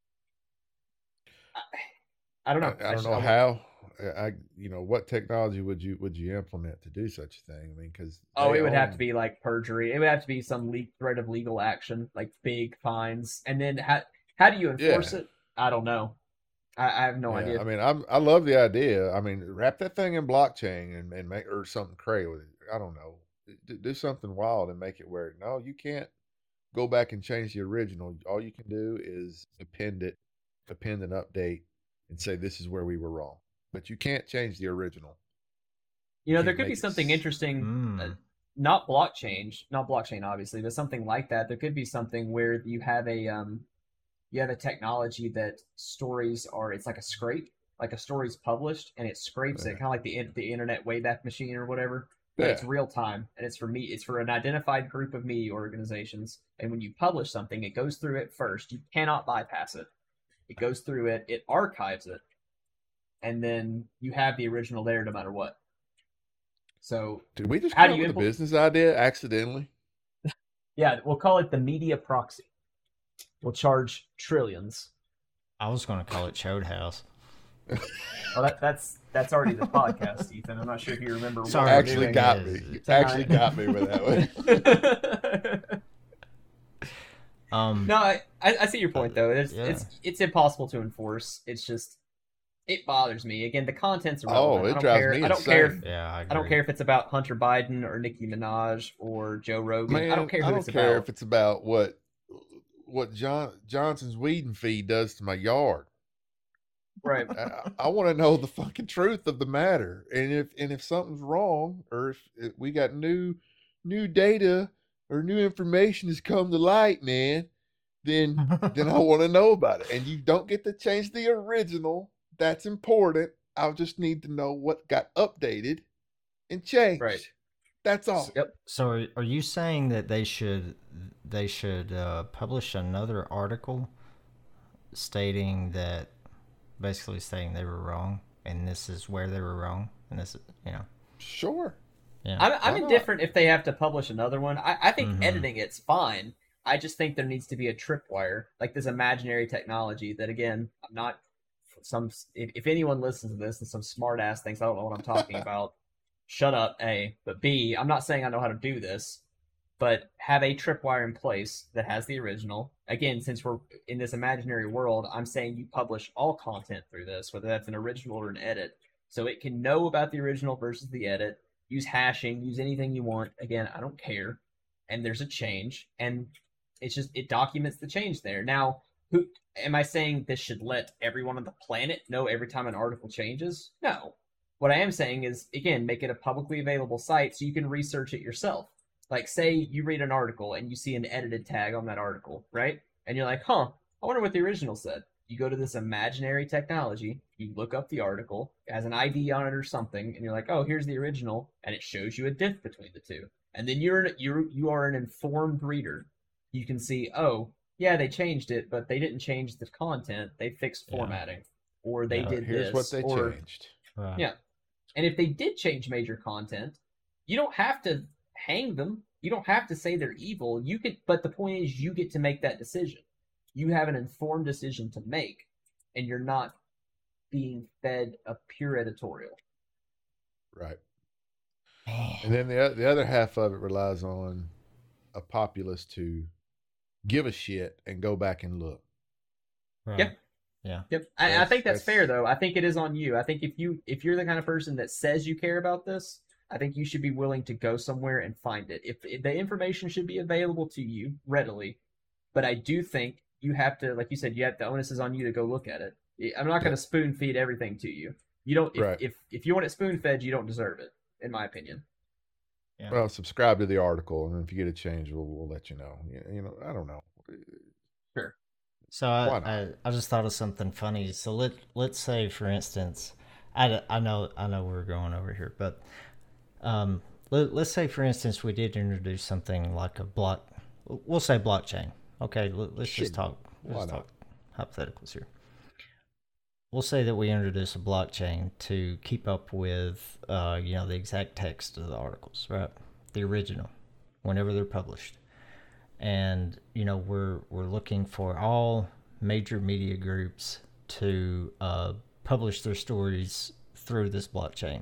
I, I don't know. I, I don't just- know I- how. I you know what technology would you would you implement to do such a thing? I mean, because Oh, it would have to be like perjury. It would have to be some le- threat of legal action, like big fines. And then how how do you enforce Yeah. it? I don't know. I, I have no Yeah, idea. I mean, I'm I love the idea. I mean, wrap that thing in blockchain and, and make or something crazy with it. I don't know. Do, do something wild and make it where no, you can't go back and change the original. All you can do is append it, append an update, and say this is where we were wrong. But you can't change the original. you know, can't there could be make it something s- interesting. Mm. uh, not blockchain, not blockchain, obviously, but something like that. There could be something where you have a um, you have a technology that stories are. It's like a scrape, like a story's published and it scrapes it, Yeah. kind of like the in- the Internet Wayback Machine or whatever. But it's Yeah. real time, and it's for me. It's for an identified group of media organizations. And when you publish something, it goes through it first. You cannot bypass it. It goes through it. It archives it, and then you have the original there, no matter what. So Did we just How come do up you with a impl- business idea accidentally? yeah, we'll call it the media proxy. We'll charge trillions. I was going to call it Chode House. Well, that, that's that's already the podcast, Ethan. I'm not sure if you remember. what Sorry. we're Actually doing. got is me. tonight. Actually got me with that one. Um, No, I, I I see your point though. It's Yeah. it's it's impossible to enforce. It's just it bothers me. Again, the content's Oh, irrelevant. it I don't drives care. me I don't care. If, insane. yeah, I, I don't agree. care if it's about Hunter Biden or Nicki Minaj or Joe Rogan. Man, I don't care who I don't it's care about. if it's about what what John Johnson's weed and feed does to my yard. Right. I, I want to know the fucking truth of the matter, and if and if something's wrong, or if, if we got new new data or new information has come to light, man, then then I want to know about it. And you don't get to change the original. That's important. I just need to know what got updated and changed. Right. That's all. Yep. So are, are you saying that they should they should uh, publish another article stating that, basically saying they were wrong and this is where they were wrong, and this is, you know, Sure. yeah. I'm, I'm Why not? indifferent if they have to publish another one. I, I think Mhm. editing it's fine. I just think there needs to be a tripwire, like this imaginary technology that, again, I'm not some. If, if anyone listens to this and some smart ass thinks I don't know what I'm talking about, shut up. A, but B, I'm not saying I know how to do this, but have a tripwire in place that has the original. Again, since we're in this imaginary world, I'm saying you publish all content through this, whether that's an original or an edit, so it can know about the original versus the edit. Use hashing, use anything you want. Again, I don't care. And there's a change, and it's just it documents the change there. Now, who am I saying this should let everyone on the planet know every time an article changes? No. What I am saying is, again, make it a publicly available site so you can research it yourself. Like, say you read an article and you see an edited tag on that article, right? And you're like, huh, I wonder what the original said. You go to this imaginary technology, you look up the article, it has an I D on it or something, and you're like, oh, here's the original, and it shows you a diff between the two. And then you're you're you are an informed reader. You can see, oh, yeah, they changed it, but they didn't change the content. They fixed Yeah. formatting, or they Yeah, did Here's this, what they or changed. Right. yeah. And if they did change major content, you don't have to hang them. You don't have to say they're evil. You could, but the point is, you get to make that decision. You have an informed decision to make, and you're not being fed a pure editorial. Right. Man. And then the the other half of it relies on a populace to give a shit and go back and look. Right. Yep. Yeah. Yep, I, I That's- think that's, that's- fair though. I think it is on you. I think if you if you're the kind of person that says you care about this, I think you should be willing to go somewhere and find it. If, if the information should be available to you readily, but I do think you have to, like you said, you have the onus is on you to go look at it. I'm not going to spoon feed everything to you. You don't. If, Right. if if you want it spoon fed, you don't deserve it, in my opinion. Yeah. Well, subscribe to the article, and if you get a change, we'll we'll let you know. You, you know, I don't know. So I, Why not? I, I just thought of something funny. So let let's say, for instance, I, I know I know we're going over here, but um, let, let's say, for instance, we did introduce something like a block. We'll say blockchain. Okay, let, let's Sure. just talk. Why Let's not? talk hypotheticals here. We'll say that we introduce a blockchain to keep up with, uh, you know, the exact text of the articles, right? The original, whenever they're published. And you know we're we're looking for all major media groups to uh, publish their stories through this blockchain.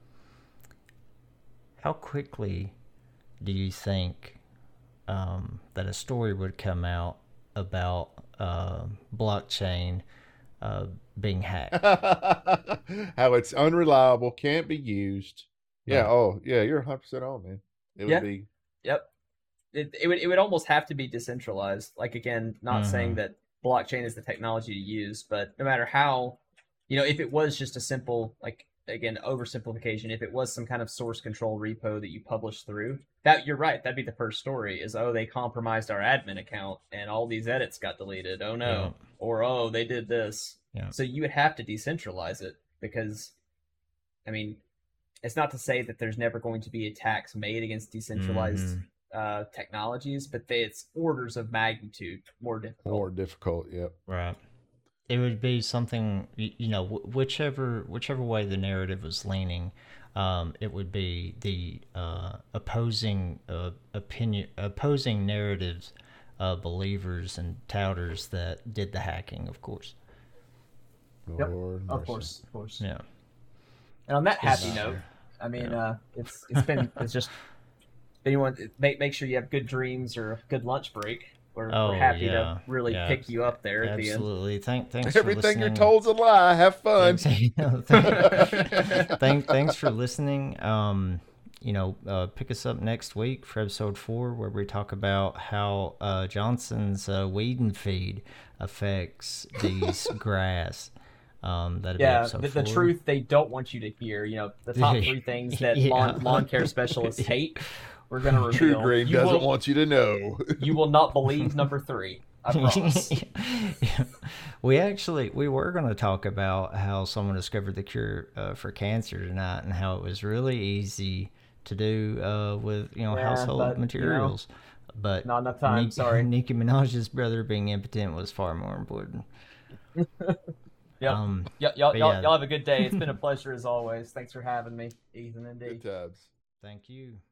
How quickly do you think um, that a story would come out about uh, blockchain uh, being hacked? How it's unreliable, can't be used. Yeah. Right. Oh, yeah. You're one hundred percent on, man. It would Yeah. be. Yep. It, it would it would almost have to be decentralized. Like, again, not Mhm. saying that blockchain is the technology to use, but no matter how, you know, if it was just a simple, like, again, oversimplification, if it was some kind of source control repo that you publish through, that you're right, that'd be the first story is, oh, they compromised our admin account and all these edits got deleted. Oh no. Yeah. Or, oh, they did this. Yeah. So you would have to decentralize it because, I mean, it's not to say that there's never going to be attacks made against decentralized Mhm. uh, technologies, but they, it's orders of magnitude more difficult. More difficult. Yep. Right. It would be something, y- you know, wh- whichever whichever way the narrative was leaning, um, it would be the uh, opposing uh, opinion, opposing narratives, uh, believers and touters that did the hacking, of course. Yep, Lord Of mercy. course, of course. Yeah. And on that happy Yes. note, I mean, Yeah. uh, it's it's been it's just anyone make make sure you have good dreams or a good lunch break. We're, Oh, we're happy yeah. to really Yeah. pick you up there at Absolutely. Thank, thanks Everything for you're listening. told's a lie. Have fun. Thanks, thank, thank- thanks for listening. Um, you know, uh, pick us up next week for episode four, where we talk about how uh, Johnson's uh, weed and feed affects these grass. Um, that'd be Yeah, episode the, the four. truth they don't want you to hear. You know, the top three things that Yeah. lawn, lawn care specialists hate. We're gonna reveal. True Green you doesn't will, want you to know. You will not believe number three. I promise. Yeah. We actually we were going to talk about how someone discovered the cure uh, for cancer tonight, and how it was really easy to do uh, with you know Yeah, household but, you know, materials. But not enough time. Nick- Sorry. Nicki Minaj's brother being impotent was far more important. Yep. Um, Y- y'all, but y'all, yeah. y'all have a good day. It's been a pleasure as always. Thanks for having me, Ethan and D. Good times. Thank you.